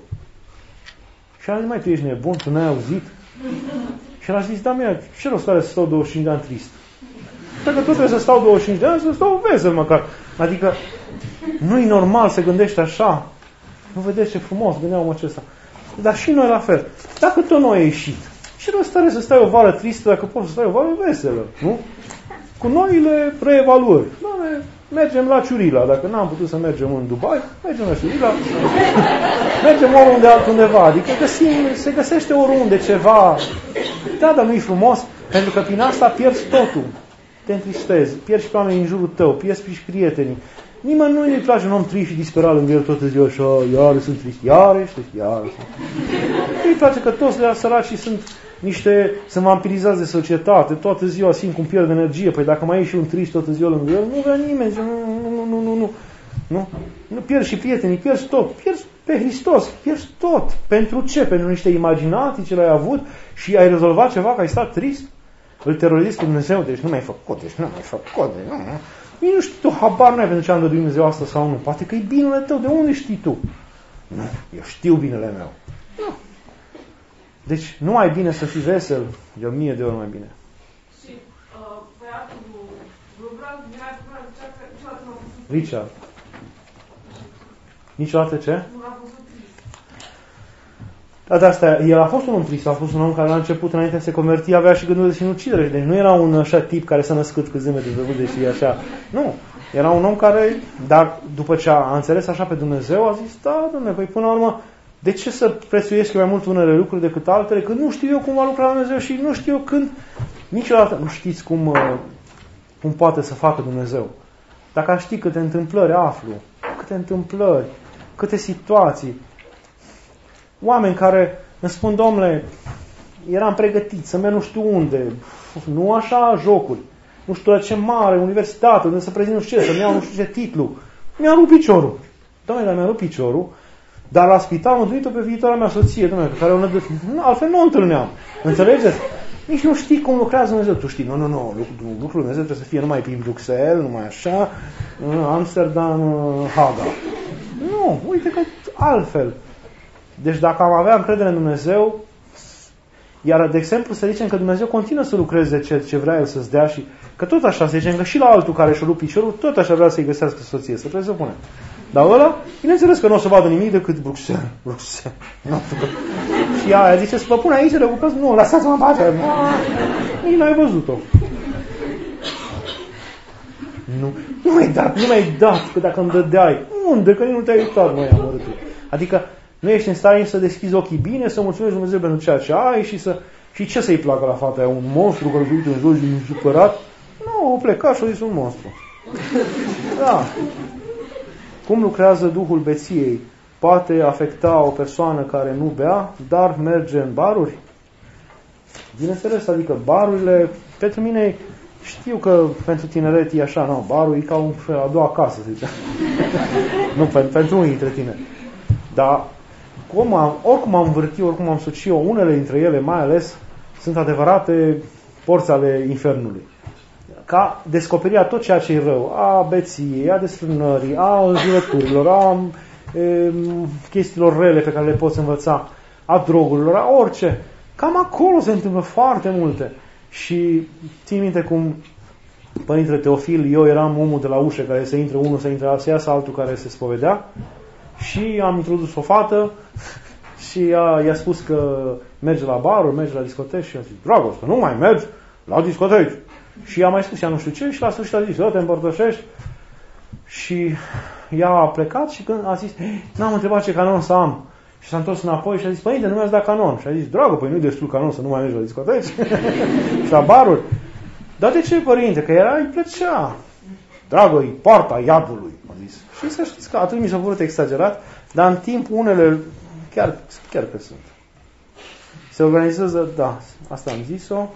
Și a zis, mai tu ești nebun, tu n-ai auzit? Și el a zis, da, mea, ce rost are să stau 25 de ani trist? Dacă tot trebuie să stau 25 de ani, să stau vesel măcar. Adică nu-i normal să gândești așa. Nu vedeți ce frumos gândeam acesta. Dar și noi la fel. Dacă tot nu ai ieșit, ce rost are să stai o vară tristă dacă poți să stai o vară veselă, nu? cu noile reevaluări. Doamne, mergem la Ciurila. Dacă n-am putut să mergem în Dubai, mergem la Ciurila. Mergem oriunde altundeva. Adică se găsește oriunde ceva. Da, dar nu-i frumos, pentru că prin asta pierzi totul. Te întristezi, pierzi pe oamenii în jurul tău, pierzi și prietenii. Nimeni nu-i place un om trist și disperat lângă el toată ziua așa, iară sunt trist, iară. Nu-i place că toți le săraci sunt vampirizați de societate, toată ziua simt cum pierd energie. Păi dacă mai e și un trist toată ziua lângă el, nu vrea nimeni. Nu pierzi și prietenii, pierzi tot, pierzi pe Hristos, pierzi tot. Pentru ce? Pentru niște imaginații ce l-ai avut și ai rezolvat ceva că ai stat trist? Îl terorizezi pe Dumnezeu, deci nu mai ai făcut, Nici nu știi tu, habar n-ai pentru ce am dăduit Dumnezeu asta sau nu. Poate că e binele tău, de unde știi tu? Nu, eu știu binele meu. Nu. Deci nu mai bine să fii vesel, de 1000 de ori mai bine. Și băiatul Rubran, zicea că niciodată nu a fost trist. Richard. Niciodată ce? Nu a fost trist. Dar de asta, el a fost un om trist, a fost un om care la început, înainte să se converti, avea și gândul de sinucidere. Deci nu era un așa tip care s-a născut cu zâmbete de văd și așa. Nu. Era un om care, dar după ce a înțeles așa pe Dumnezeu, a zis, da, Dumnezeu, păi până la urmă, de ce să prețuiesc eu mai mult unele lucruri decât altele, când nu știu eu cum va lucra Dumnezeu și nu știu eu când, niciodată nu știți cum poate să facă Dumnezeu. Dacă aș ști câte întâmplări aflu, câte întâmplări, câte situații, oameni care îmi spun, domnule, eram pregătit să merg nu știu unde, nu așa jocuri, nu știu la ce mare universitate, unde să prezint nu știu ce, să-mi iau nu știu ce titlu. Mi-a rupt piciorul. Dom'le, dar mi-a rupt piciorul, dar la spital am întâlnit-o pe viitoarea mea soție, dom'le, pe care altfel nu o întâlneam. Înțelegeți? Nici nu știi cum lucrează Dumnezeu. Tu știi, nu, lucrul Dumnezeu trebuie să fie numai prin Bruxelles, numai așa, Amsterdam, Haga. Nu, uite că altfel. Deci dacă am avea încredere în Dumnezeu, iar de exemplu să zicem că Dumnezeu continuă să lucreze ce vrea El să-ți dea și că tot așa să zicem că și la altul care și-a rupt piciorul, tot așa vrea să-i găsească soție, să presupune. Dar ăla, bineînțeles că nu o să vadă nimic decât Bruxelles. Și aia zice, să vă pun aici, recupați, nu, lăsați-mă în pace. Nici n-ai văzut-o. Nu mi-ai dat, că dacă îmi dădeai, unde? Că nu te-ai uitat, măi, amărâtul. Adică nu ești în stare să deschizi ochii bine, să mulțumești Dumnezeu pentru ceea ce ai și ce să-i placă la fata aia? Un monstru care se uită în jos și supărat? Nu, o pleca și o zis un monstru. Da. Cum lucrează Duhul beției? Poate afecta o persoană care nu bea, dar merge în baruri? Bineînțeles, adică barurile, pentru mine, știu că pentru tineret e așa, nu, barul e ca a doua casă, să zicem. Nu, pentru unii dintre tineri. Dar oricum am învârtit, oricum am sucit eu, unele dintre ele, mai ales, sunt adevărate porți ale infernului. Ca descoperirea tot ceea ce e rău, a beției, a desfrânării, a înjurăturilor, a chestiilor rele pe care le poți învăța, a drogurilor, a orice. Cam acolo se întâmplă foarte multe. Și țin minte cum Părintele Teofil, eu eram omul de la ușă care să intre unul, să iasă altul care se spovedea și am introdus o fată și i-a spus că merge la baruri, merge la discoteci și a zis, Dragoste, nu mai mergi la discoteci. Și i-a mai spus ea nu știu ce și la sfârșit a zis, te împărtășești. Și ea a plecat și când a zis, n-am întrebat ce canon să am. Și s-a întors înapoi și a zis, părinte, nu mi-ați dat canon. Și a zis, dragă, păi nu-i destul canon să nu mai mergi la discoteci și la baruri. Dar de ce, părinte? Că îi plăcea. Dragă, e poarta iadului, a zis. Și să știți că atunci mi s-a părut exagerat, dar în timp unele chiar că sunt. Se organizează, da, asta am zis-o.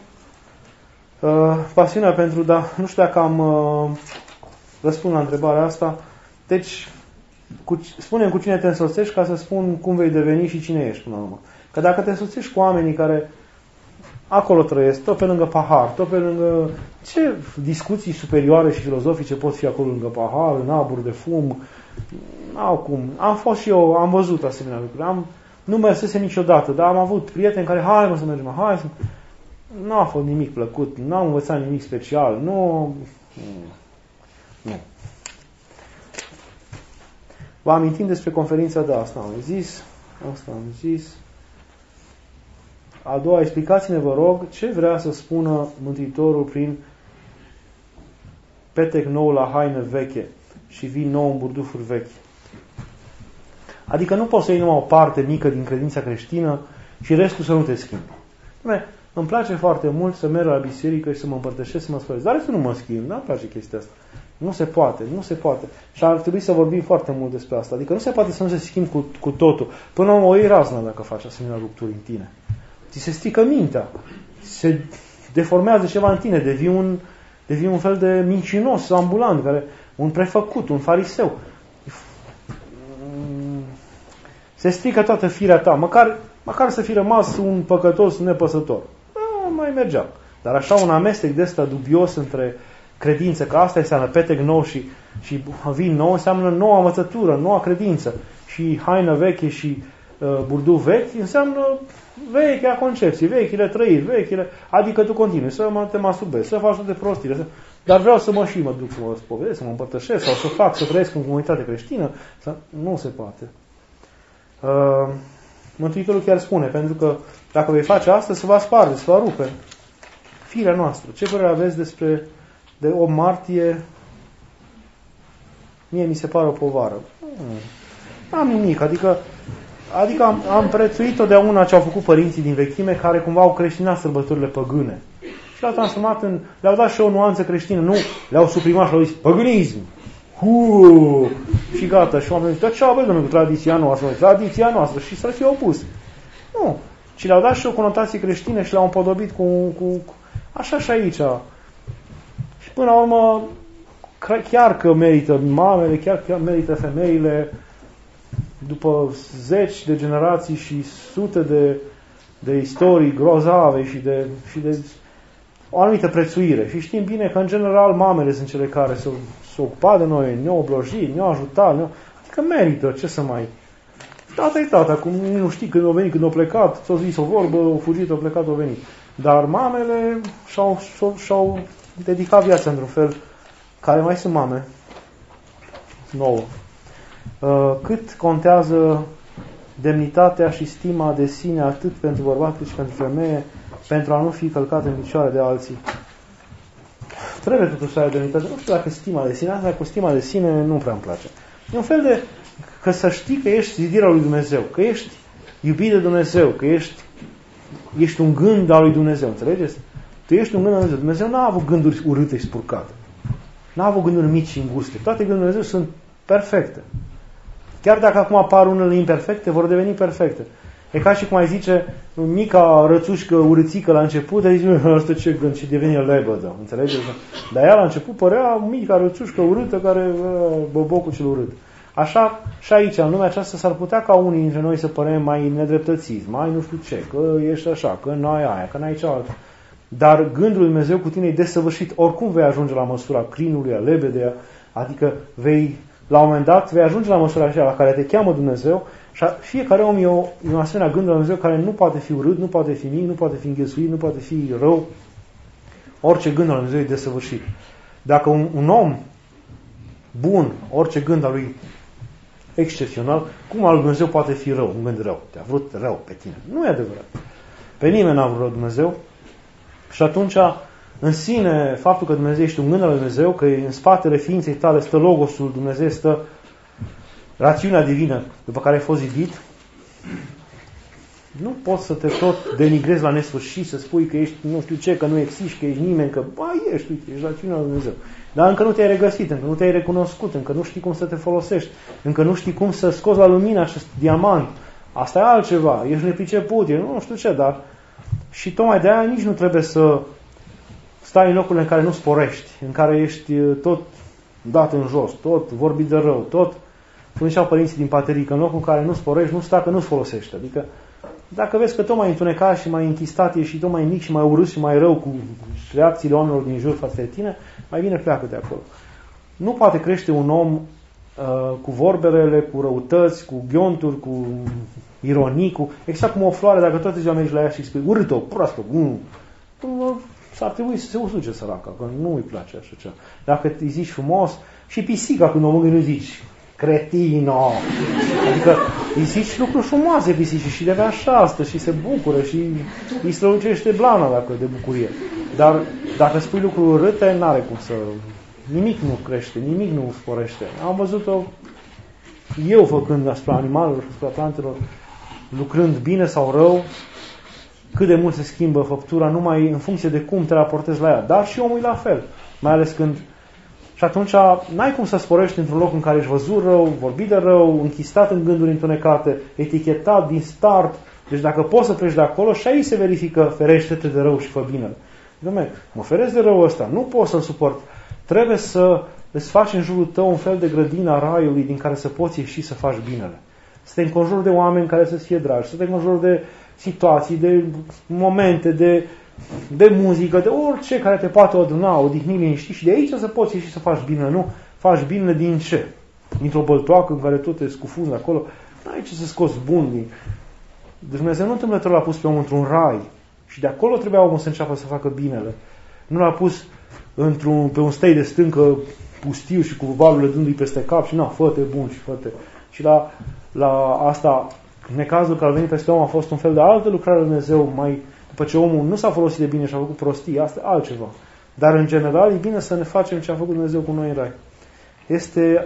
Pasiunea pentru, da, nu știu dacă am răspund la întrebarea asta. Deci, spune-mi cu cine te însoțești ca să spun cum vei deveni și cine ești până la urmă. Că dacă te însoțești cu oamenii care acolo trăiesc, tot pe lângă pahar, tot pe lângă ce discuții superioare și filozofice pot fi acolo lângă pahar, în aburi de fum, n-au cum. Am fost și eu, am văzut asemenea lucruri. Nu mersesem niciodată, dar am avut prieteni care, hai să mergem, hai să... Nu a fost nimic plăcut, nu am învățat nimic special, nu. Vă amintim despre conferința de asta, am zis. A doua, explicați-ne, vă rog, ce vrea să spună Mântuitorul prin petec nou la haină veche și vin nou în burdufuri vechi. Adică nu poți să iei numai o parte mică din credința creștină și restul să nu te schimbi. Îmi place foarte mult să merg la biserică și să mă împărtășesc, să mă sfăresc. Dar restul nu mă schimb, nu-mi place chestia asta. Nu se poate, nu se poate. Și ar trebui să vorbim foarte mult despre asta. Adică nu se poate să nu se schimbi cu totul. Până la urmă o iei razna dacă faci asemenea rupturi în tine. Ți se strică mintea. Se deformează ceva în tine. Devii un fel de mincinos ambulant, un prefăcut, un fariseu. Se strică toată firea ta. Măcar să fi rămas un păcătos nepăsător. Mai mergea. Dar așa un amestec de ăsta dubios între credință, că asta înseamnă petec nou și vin nou, înseamnă noua învățătură, noua credință. Și haină veche și burduf vechi înseamnă vechea concepție, vechile trăiri, vechile... Adică tu continui să te masturbezi, să faci toate prostile. Dar vreau să mă duc să mă spovedesc, să mă împărtășesc sau să trăiesc în comunitate creștină. Nu se poate. Mântuitorul chiar spune, pentru că dacă vei face asta, se va sparge, se va rupe firea noastră. Ce părere aveți de 8 martie? Mie mi se pare o povară. Nu am nimic, adică am prețuit totdeauna ce au făcut părinții din vechime, care cumva au creștinat sărbătorile păgâne. Și le-au transformat le-au dat și o nuanță creștină, nu le-au suprimat și le-au zis păgânism. Și gata, și oamenii zic, dar ce aveți, domnule, cu tradiția noastră, și să fie opus. Nu, ci le-au dat și o conotație creștină și le-au împodobit cu așa și aici. Și până la urmă, chiar că merită mamele, chiar că merită femeile, după zeci de generații și sute de istorii grozave și de o anumită prețuire. Și știm bine că, în general, mamele sunt cele care s-au ocupat de noi, ne-au oblojit, ne-au ajutat, adică merită, ce să mai... Tata e tata, cum nu știi când au venit, când au plecat, s-au zis o vorbă, au fugit, au plecat, au venit. Dar mamele și-au dedicat viața într-un fel, care mai sunt mame nouă. Cât contează demnitatea și stima de sine atât pentru bărbat cât și pentru femeie, pentru a nu fi călcat în picioare de alții. Trebuie totuși să ai demnitate. Nu știu dacă stima de sine, asta cu stima de sine nu prea îmi place. E un fel de, că să știi că ești zidirea lui Dumnezeu, că ești iubit de Dumnezeu, că ești un gând al lui Dumnezeu, înțelegeți? Tu ești un gând al lui Dumnezeu. Dumnezeu n-a avut gânduri urâte și spurcate. N-a avut gânduri mici și înguste. Toate gândurile Dumnezeu sunt perfecte. Chiar dacă acum apar unele imperfecte, vor deveni perfecte. E ca și cum ai zice, mica rățușcă urâțică la început, ai zice, ăsta ce gând, și devine lebădă, înțelegeți? Dar ea la început părea mica rățușcă urâtă care, bobocul cel urât. Așa și aici, în lumea aceasta, s-ar putea ca unii dintre noi să părem mai nedreptățiți, mai nu știu ce, că ești așa, că n-ai aia, că n-ai cealaltă. Dar gândul lui Dumnezeu cu tine e desăvârșit. Oricum vei ajunge la măsura crinului, a lebedea, adică la un moment dat vei ajunge la măsura aceea la care te cheamă Dumnezeu. Și fiecare om e un asemenea gând la Dumnezeu care nu poate fi urât, nu poate fi mic, nu poate fi înghesuit, nu poate fi rău. Orice gând al lui Dumnezeu e desăvârșit. Dacă un om bun, orice gând al lui excepțional, cum al lui Dumnezeu poate fi rău, un gând rău? Te-a vrut rău pe tine. Nu e adevărat. Pe nimeni n-a vrut rău Dumnezeu. Și atunci, în sine, faptul că Dumnezeu ești un gând al lui Dumnezeu, că în spatele ființei tale stă Logosul Dumnezeu, stă rațiunea divină după care ai fost zidit, nu poți să te tot denigrezi la nesfârșit, să spui că ești nu știu ce, că nu existi, că ești nimeni, că ești rațiunea lui Dumnezeu. Dar încă nu te-ai regăsit, încă nu te-ai recunoscut, încă nu știi cum să te folosești, încă nu știi cum să scoți la lumină acest diamant. Asta e altceva, ești nepriceput, nu știu ce, dar și tocmai de aia nici nu trebuie să stai în locurile în care nu sporești, în care ești tot dat în jos, tot vorbit de rău, tot, cum ziceau părinții din paterii, că în locul în care nu sporești, nu stai, că nu-ți folosește. Adică, dacă vezi că tot mai întunecat și mai închistat ești și tot mai mic și mai urât și mai rău cu reacțiile oamenilor din jur față de tine, mai bine pleacă de acolo. Nu poate crește un om cu vorbele, cu răutăți, cu ghionturi, cu ironii, exact cum o floare, dacă toate ziua mergi la ea și spui urât-o, proastă, s-ar trebui să se usuce săraca, că nu îi place așa ceva. Dacă îi zici frumos, și pisica când o mângâi nu zici cretino. Adică îi zici lucruri frumoase pisicii și devea șastă și se bucură și îi strălucește blana dacă de bucurie. Dar dacă spui lucruri urâte, nimic nu crește, nimic nu sporește. Am văzut-o eu făcând asupra animalelor și asupra plantelor, lucrând bine sau rău, cât de mult se schimbă făptura numai în funcție de cum te raportezi la ea. Dar și omul e la fel. Mai ales când... Și atunci n-ai cum să sporești într-un loc în care ești văzut rău, vorbit de rău, închistat în gânduri întunecate, etichetat din start. Deci dacă poți să pleci de acolo, și aici se verifică, ferește-te de rău și fă binele. Dom'le, mă feresc de rău ăsta, nu pot să-l suport. Trebuie să îți faci în jurul tău un fel de grădină a raiului din care să poți ieși să faci binele. Să te înconjuri de oameni care să-ți fie dragi, să te înconjuri de situații, de momente, de muzică, de orice care te poate aduna, odihni, liniști și de aici să poți ieși să faci binele. Nu faci binele din ce? Dintr-o băltoacă în care tot te scufunzi acolo. N-ai ce să scoți bun din... Deci Dumnezeu nu întâmplător l-a pus pe om într-un rai și de acolo trebuia omul să înceapă să facă binele. Nu l-a pus pe un stei de stâncă pustiu și cu valurile dându-i peste cap și fă-te bun și fă-te. Și la asta, necazul care a venit peste om a fost un fel de altă lucrare lui Dumnezeu, mai după ce omul nu s-a folosit de bine și a făcut prostii, asta e altceva. Dar în general e bine să ne facem ce a făcut Dumnezeu cu noi în rai. Este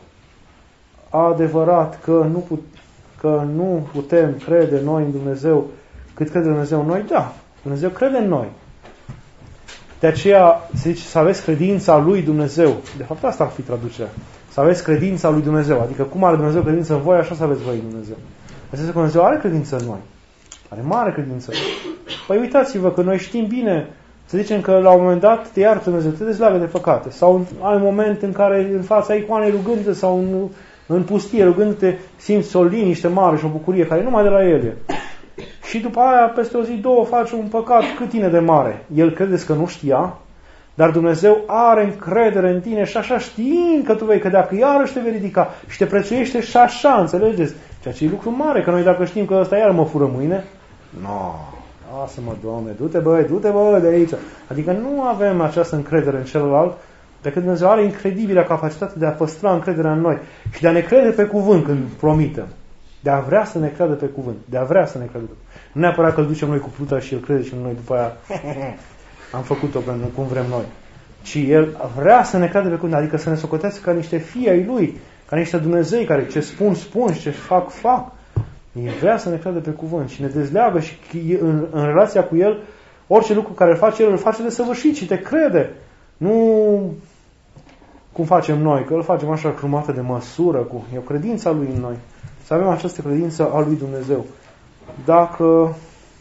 adevărat că nu putem crede noi în Dumnezeu cât crede Dumnezeu în noi. Da, Dumnezeu crede în noi. De aceea se zice să aveți credința lui Dumnezeu. De fapt asta ar fi traducerea. Să aveți credința lui Dumnezeu. Adică cum are Dumnezeu credință în voi, așa să aveți voi în Dumnezeu. Asta că Dumnezeu are credință în noi. Are mare credință. Păi uitați-vă că noi știm bine, să zicem că la un moment dat te iartă Dumnezeu, te dezleagă de păcate. Sau ai un moment în care în fața icoanei rugându-te sau în pustie rugându-te simți o liniște mare și o bucurie care numai de la El e. Și după aia, peste o zi, două, faci un păcat cât tine de mare. El credeți că nu știa, dar Dumnezeu are încredere în tine și așa știind că tu vei cădea, că iarăși te vei ridica și te prețuiește și așa, înțelegeți? Ceea ce e lucru mare, că noi dacă știm că ăsta iar mă fură mâine, lasă-mă, Doamne, du-te bă de aici. Adică nu avem această încredere în celălalt, decât Dumnezeu are incredibilă capacitate de a păstra încrederea în noi și de a ne crede pe cuvânt când promitem. De a vrea să ne creadă pe cuvânt. De a vrea să ne creadă. Nu neapărat că îl ducem noi cu pluta și el crede și noi după aia am făcut-o cum vrem noi. Ci el vrea să ne creadă pe cuvânt. Adică să ne socotească ca niște fii ai lui. Ca niște Dumnezei care ce spun și ce fac. El vrea să ne creadă pe cuvânt și ne dezleagă și în relația cu el orice lucru care îl face, el îl face de săvârșit și te crede. Nu cum facem noi, că îl facem așa crumată de măsură. E o credință a lui în noi. Să avem această credință a lui Dumnezeu. Dacă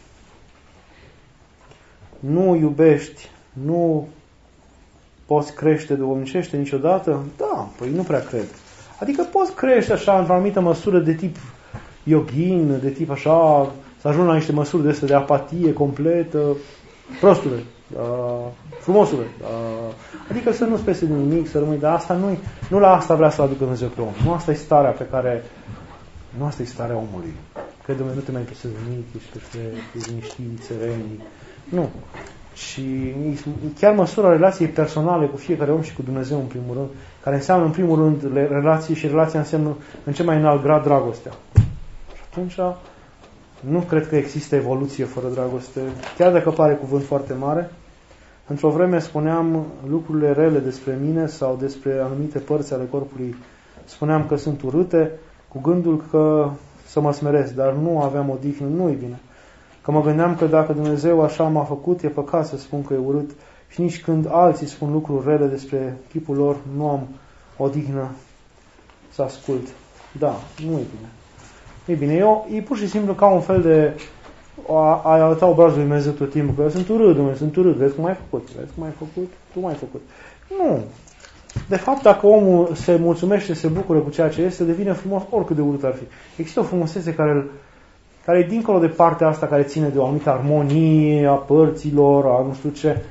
nu iubești, nu poți crește duhovnicește niciodată, da, păi nu prea cred. Adică poți crește așa într-o anumită măsură de tip yoghin, de tip așa, să ajungi la niște măsuri de astea de apatie completă, prostule, frumosule, adică să nu-ți pese de nimic, să rămâi, dar asta nu la asta vrea să aducă Dumnezeu pe om. Nu asta e starea pe care nu asta e starea omului. Crede-mă, nu te mai interesează nimic, ești perfect, ești liniștit, serenic. Nu. Și chiar măsura relației personale cu fiecare om și cu Dumnezeu în primul rând, care înseamnă în primul rând relații și relația înseamnă în cel mai înalt grad dragostea. Și atunci nu cred că există evoluție fără dragoste. Chiar dacă pare cuvânt foarte mare, într-o vreme spuneam lucrurile rele despre mine sau despre anumite părți ale corpului. Spuneam că sunt urâte, cu gândul că să mă smeresc, dar nu aveam odihnă, nu-i bine. Că mă gândeam că dacă Dumnezeu așa m-a făcut, e păcat să spun că e urât și nici când alții spun lucruri rele despre chipul lor, nu am odihnă să ascult. Da, nu-i bine. E bine, e pur și simplu ca un fel de a arăta obrazul lui Dumnezeu tot timpul, că eu sunt urât, Dumnezeu, sunt urât, vezi cum ai făcut, tu m-ai făcut. Nu. De fapt, dacă omul se mulțumește, se bucură cu ceea ce este, devine frumos oricât de urât ar fi. Există o frumusețe care e dincolo de partea asta care ține de o anumită armonie a părților, a nu știu ce.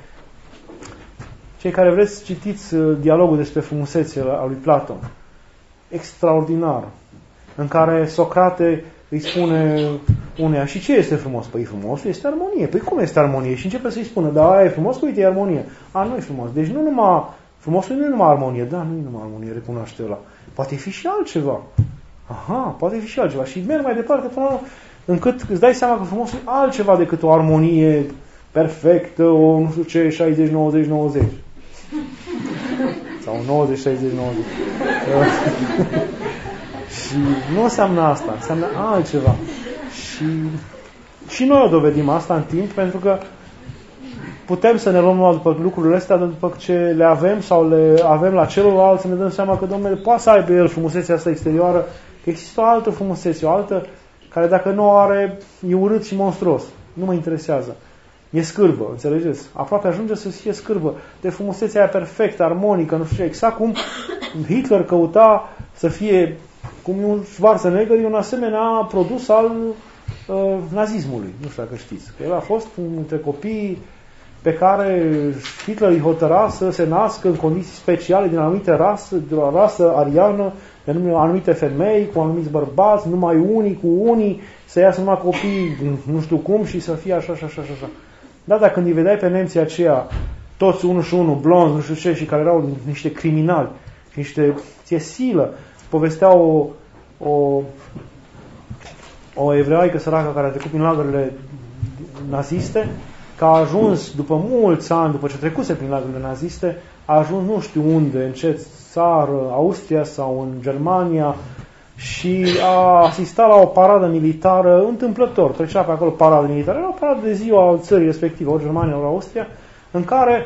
Cei care vreți, citiți dialogul despre frumusețe a lui Platon. Extraordinar. În care Socrate îi spune uneia, și ce este frumos? Păi frumosul este armonie. Păi cum este armonie? Și începe să-i spună, da, aia e frumos, uite, e armonie. Nu e frumos. Deci frumosul nu e numai armonie. Da, nu e numai armonie, recunoaște ăla. Poate fi și altceva. Poate fi și altceva. Și merg mai departe până încât îți dai seama că frumosul e altceva decât o armonie perfectă, o nu știu ce, 60-90-90. Sau 90-60-90. Și nu înseamnă asta, înseamnă altceva. Și noi o dovedim asta în timp, pentru că putem să ne luăm numai după lucrurile astea, dar după ce le avem sau le avem la celălalt, să ne dăm seama că, Domnule, poate să aibă el frumusețea asta exterioară, că există o altă frumusețe, o altă care dacă nu o are, e urât și monstruos. Nu mă interesează. E scârbă, înțelegeți? Aproape ajunge să fie scârbă. De frumusețea aia perfectă, armonică, nu știu, exact cum Hitler căuta să fie, cum un Schwarzenegger, e un asemenea produs al nazismului. Nu știu dacă știți. Că el a fost între copiii pe care Hitler îi hotăra să se nască în condiții speciale din anumite rase, de la rasă ariană, de anumite femei, cu anumiți bărbați, numai unii cu unii, să iasă numai copii, nu știu cum, și să fie așa. Da, dar când îi vedeai pe nemții aceia, toți unul și unul, blonzi, nu știu ce, și care erau niște criminali, niște ție-silă, povestea o evreiaică săracă care a trecut prin lagările naziste, că a ajuns după mulți ani, după ce trecuse prin lagările naziste, a ajuns nu știu unde, în ce țară, Austria sau în Germania, și a asistat la o paradă militară întâmplător. Trecea pe acolo paradă militară. Era o paradă de ziua al țării respective, ori Germania, ori Austria, în care,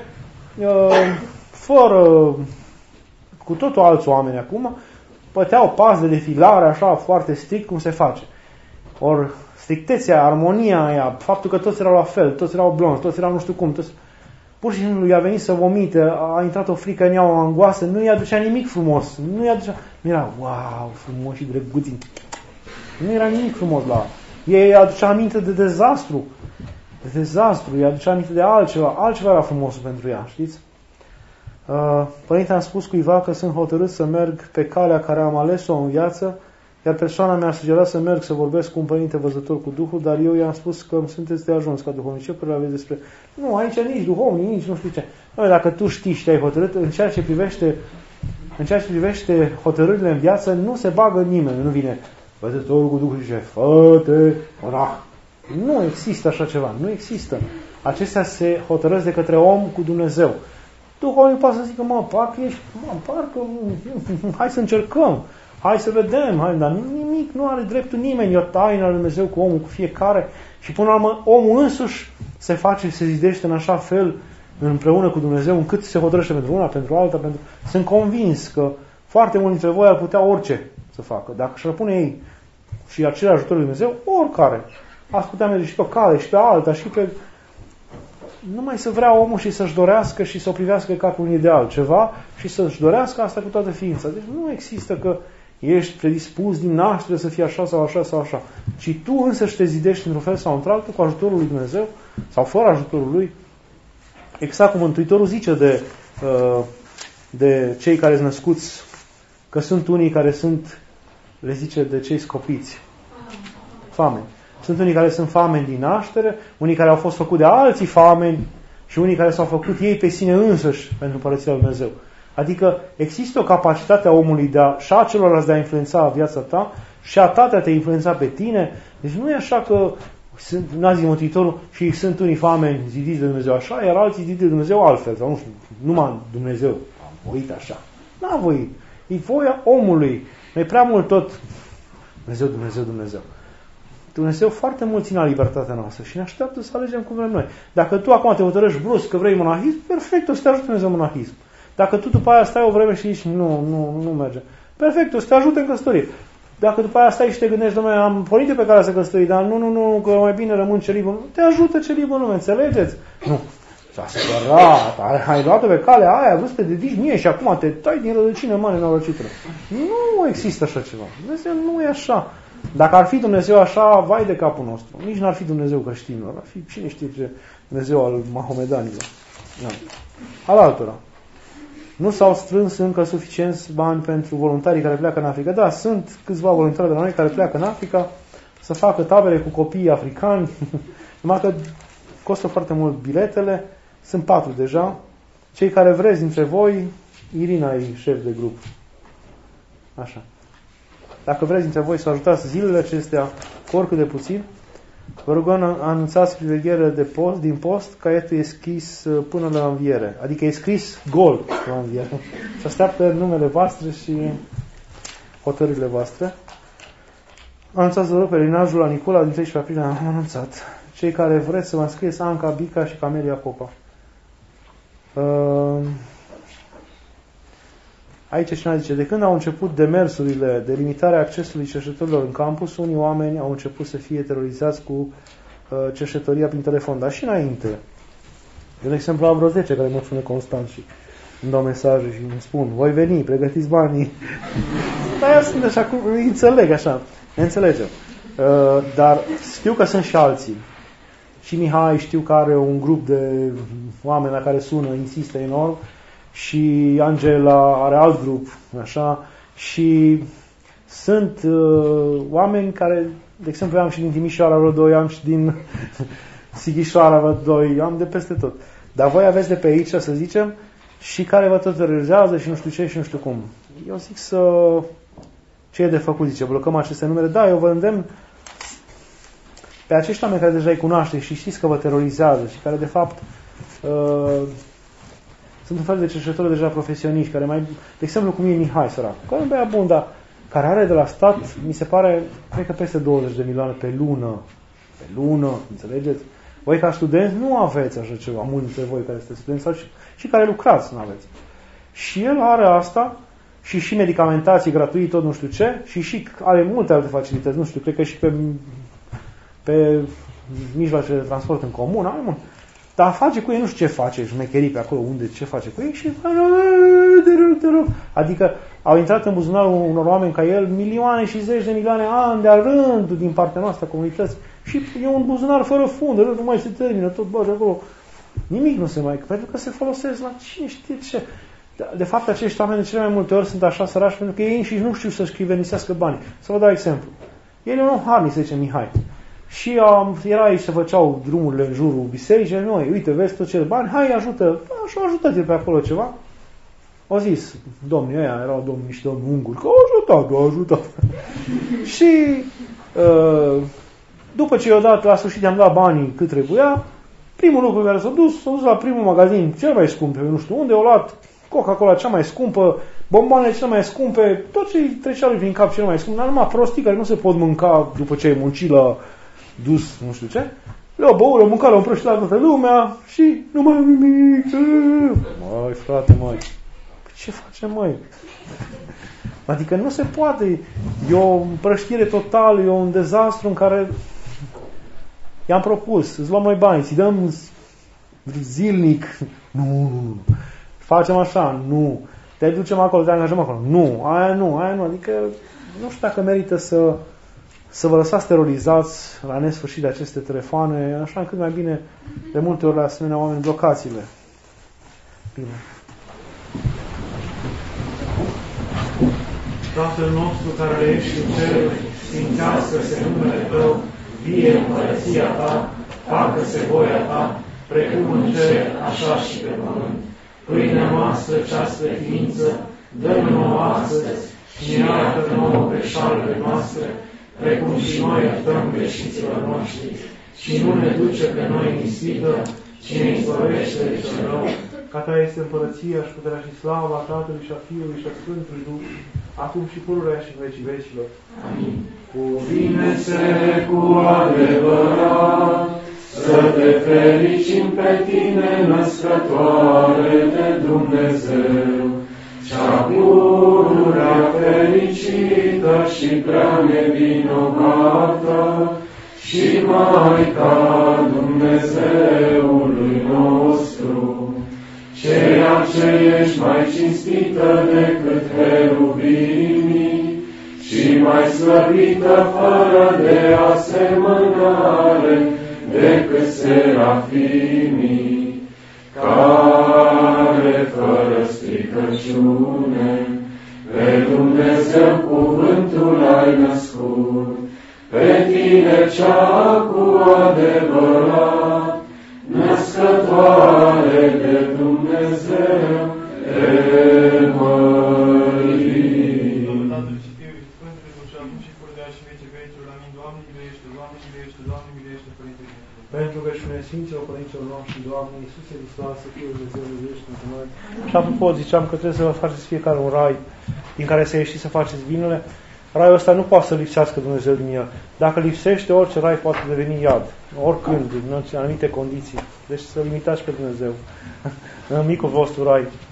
cu totul alți oameni acum, păteau pas de defilare așa foarte strict cum se face. Ori strictețea, armonia aia, faptul că toți erau la fel, toți erau blonzi, toți erau nu știu cum, toți... Pur și simplu i-a venit să vomite, a intrat o frică în ea, o angoasă, nu i-a aducea nimic frumos. Nu era, wow, frumos și drăguți. Nu era nimic frumos la ei. Îi aducea aminte de dezastru. Îi aducea aminte de altceva. Altceva era frumosul pentru ea, știți? Părinte, am spus cuiva că sunt hotărât să merg pe calea care am ales-o în viață, iar persoana mi-a sugerat să merg să vorbesc cu un părinte văzător cu Duhul, dar eu i-am spus că sunteți de ajuns ca duhovnic. Ce părere aveți despre... Nu, aici nici duhovnic, nici nu știu ce. Noi, dacă tu știi și te-ai hotărât, în ceea ce privește hotărârile în viață, nu se bagă nimeni. Nu vine văzătorul cu Duhul și zice, fă-te monah. Nu există așa ceva. Nu există. Acestea se hotărăsc de către om cu Dumnezeu. Duhovnic poate să zică, hai să încercăm. Hai să vedem, dar nimic, nu are dreptul nimeni, e o taină lui Dumnezeu cu omul, cu fiecare. Și până la urmă, omul însuși se face, se zidește în așa fel împreună cu Dumnezeu, încât se hotărăște pentru una, pentru alta. Sunt convins că foarte mulți dintre voi ar putea orice să facă. Dacă și-ar pune ei și acele ajutor lui Dumnezeu, oricare. Ați putea merge și pe o cale, și pe alta, și pe... Numai să vrea omul și să-și dorească și să o privească ca pe un ideal ceva și să-și dorească asta cu toată ființa. Deci nu există că ești predispus din naștere să fii așa sau așa sau așa, ci tu însăși te zidești într-un fel sau într-altul cu ajutorul lui Dumnezeu sau fără ajutorul lui. Exact cum Mântuitorul zice de cei care sunt născuți, că sunt unii care sunt, le zice de cei scopiți, fameni. Sunt unii care sunt fameni din naștere, unii care au fost făcuți de alții fameni și unii care s-au făcut ei pe sine însăși pentru Împărăția lui Dumnezeu. Adică există o capacitate a omului și a celorlalți de a influența viața ta și a ta de a te influența pe tine. Deci nu e așa că n-a zis Mântuitorul și sunt unii fameni zidiți de Dumnezeu așa, iar alții zidiți de Dumnezeu altfel. Sau nu știu, numai Dumnezeu a voit așa. N-a voit. E voia omului. Noi prea mult tot Dumnezeu. Dumnezeu foarte mult ține la libertatea noastră și ne așteaptă să alegem cum vrem noi. Dacă tu acum te hotărăști brusc că vrei monahism, perfect, o să te ajute Dumnezeu monahism. Dacă tu după aia stai o vreme și zici, nu merge, perfect, o să te ajute în căsătorie. Dacă după aia stai și te gândești, dom'le, am pornit pe calea să căsători, dar nu, că mai bine rămân celibă, te ajută celibă lume, înțelegeți? Nu. S-a supărat, ai luat-o pe calea aia, vrut să te dedici mie și acum te tai din rădăcină mare nenorocită. Nu există așa ceva. Dumnezeu nu e așa. Dacă ar fi Dumnezeu așa, vai de capul nostru. Nici n-ar fi Dumnezeu creștinilor. Ar fi cine știe ce Dumnezeu al mahomedanilor. Al altora. Nu s-au strâns încă suficienți bani pentru voluntarii care pleacă în Africa. Da, sunt câțiva voluntari de la noi care pleacă în Africa să facă tabere cu copiii africani. Numai că costă foarte mult biletele. Sunt 4 deja. Cei care vreți dintre voi, Irina e șef de grup. Așa. Dacă vreți dintre voi să ajutați zilele acestea, cu oricât de puțin, Vă rugăm, anunțați priveghere de post, din post, caietul e scris până la înviere. Adică e scris gol la înviere. Și așteaptă numele voastre și hotărârile voastre. Anunțați, vă rog, peregrinajul la Nicola din 13 aprilie, am anunțat. Cei care vreți să vă înscrieți, Anca, Bica și Camelia Popa. Aici cineva zice, de când au început demersurile de limitare a accesului cercetătorilor în campus, unii oameni au început să fie terorizați cu cercetătoria prin telefon, dar și înainte. Eu, de exemplu, am vreo 10 care mă sună constant și îmi dau mesaje și îmi spun, voi veni, pregătiți banii. Dar eu sunt așa, îi înțeleg așa, ne înțelegem. Dar știu că sunt și alții. Și Mihai știu că are un grup de oameni la care sună, insistă enorm, și Angela are alt grup, așa, și sunt oameni care, de exemplu, eu am și din Timișoara vreo 2, am și din Sighișoara vreo 2, am de peste tot. Dar voi aveți de pe aici, să zicem, și care vă tot terorizează și nu știu ce și nu știu cum. Eu zic ce e de făcut, zice, blocăm aceste numere. Da, eu vă îndemn pe acești oameni care deja îi cunoașteți și știți că vă terorizează și care, de fapt, sunt un fel de cercetători deja profesioniști, care mai, de exemplu, cum e Mihai Sărac, care e un băiat bun, dar care are de la stat, mi se pare, cred că peste 20 de milioane pe lună. Pe lună, înțelegeți? Voi ca studenți nu aveți așa ceva, mulți dintre voi care sunteți studenți sau și care lucrați, nu aveți. Și el are asta și medicamentații gratuit, tot nu știu ce, și are multe alte facilități, nu știu, cred că și pe mijloace de transport în comun, are mult. Dar face cu ei, nu știu ce face, șmecherii pe acolo, unde, ce face cu ei și te rog. Adică au intrat în buzunarul unor oameni ca el milioane și zeci de milioane ani de-a rând din partea noastră, comunități. Și e un buzunar fără fund, nu mai se termină, tot bagi acolo. Nimic nu se mai... Pentru că se folosesc la cine știe ce. De fapt, acești oameni de cele mai multe ori sunt așa sărași pentru că ei și nu știu să-și chivenisească banii. Să vă dau exemplu. El e un harnic, se zice Mihai. Și era aici să făceau drumurile în jurul bisericii, noi, uite, vezi tot cel bani, hai, ajută, și au ajutat pe acolo ceva. Au zis, domnii ăia, erau niște domni unguri, că au ajutat. Și după ce i-au dat, la sfârșit i-am dat banii cât trebuia, primul lucru care s-a dus la primul magazin, cel mai scump, nu știu unde, au luat Coca-Cola cea mai scumpă, bomboanele cele mai scumpe, tot ce îi trecea lui prin cap cel mai scump, dar numai prostii care nu se pot mânca după ce ai muncit la dus, nu știu ce, le-au băut, le-au mâncat, le-au împrăștiat toată lumea și nu mai nimic. Măi, frate, măi, ce facem, măi? Adică nu se poate. E o împrăștire totală, e un dezastru în care i-am propus, îți luăm noi bani, ți dăm zilnic. Nu. Facem așa, nu. Te ducem acolo, te angajăm acolo. Nu, aia nu. Adică nu știu dacă merită să vă lăsați terorizați la nesfârșit de aceste telefoane, așa încât mai bine, de multe ori la asemenea oameni, blocați-le. Bine. Tatăl nostru care ești în cer, sfințească-se numele Tău, vie împărăția Ta, facă-se voia Ta, precum în cer, așa și pe pământ. Pâinea noastră cea spre ființă, dă-ne nouă astăzi și ne iartă nouă greșalele noastre, precum și noi iertăm greșiților noștri, și nu ne duce pe noi în ispită, ci ne izbăvește de cel rău. Ca Ta este împărăția și puterea și slava Tatălui și a Fiului și a Sfântului Duh, acum și pururea și în vecii vecilor. Amin. Cuvine-se cu adevărat, să te fericim pe Tine, născătoare de Dumnezeu, cea pururea fericită și prea nevinovată, și Maica Dumnezeului nostru, ceea ce ești mai cinstită decât heruvimii și mai slăvită fără de asemănare decât serafimii, care fără stricăciune pe Dumnezeu cuvântul ai născut, pe Tine cea cu adevărat, născătoare de Dumnezeu, te mărim. Tatăl și Fiul și Sfântului Duh și acum și pururea și vecii vecilor. Amin. Doamne, miluiește, Doamne, miluiește, Doamne, miluiește. cel nostru, Doamne Iisuse Hristos, Fiul Dumnezeu, iubește-ne noi. Și apropo, ziceam că trebuie să vă faceți fiecare un rai din care să ieșiți să faceți binele. Raiul ăsta nu poate să lipsească Dumnezeu din el. Dacă lipsește, orice rai poate deveni iad. Oricând, în anumite condiții. Deci să limitați pe Dumnezeu în micul vostru rai.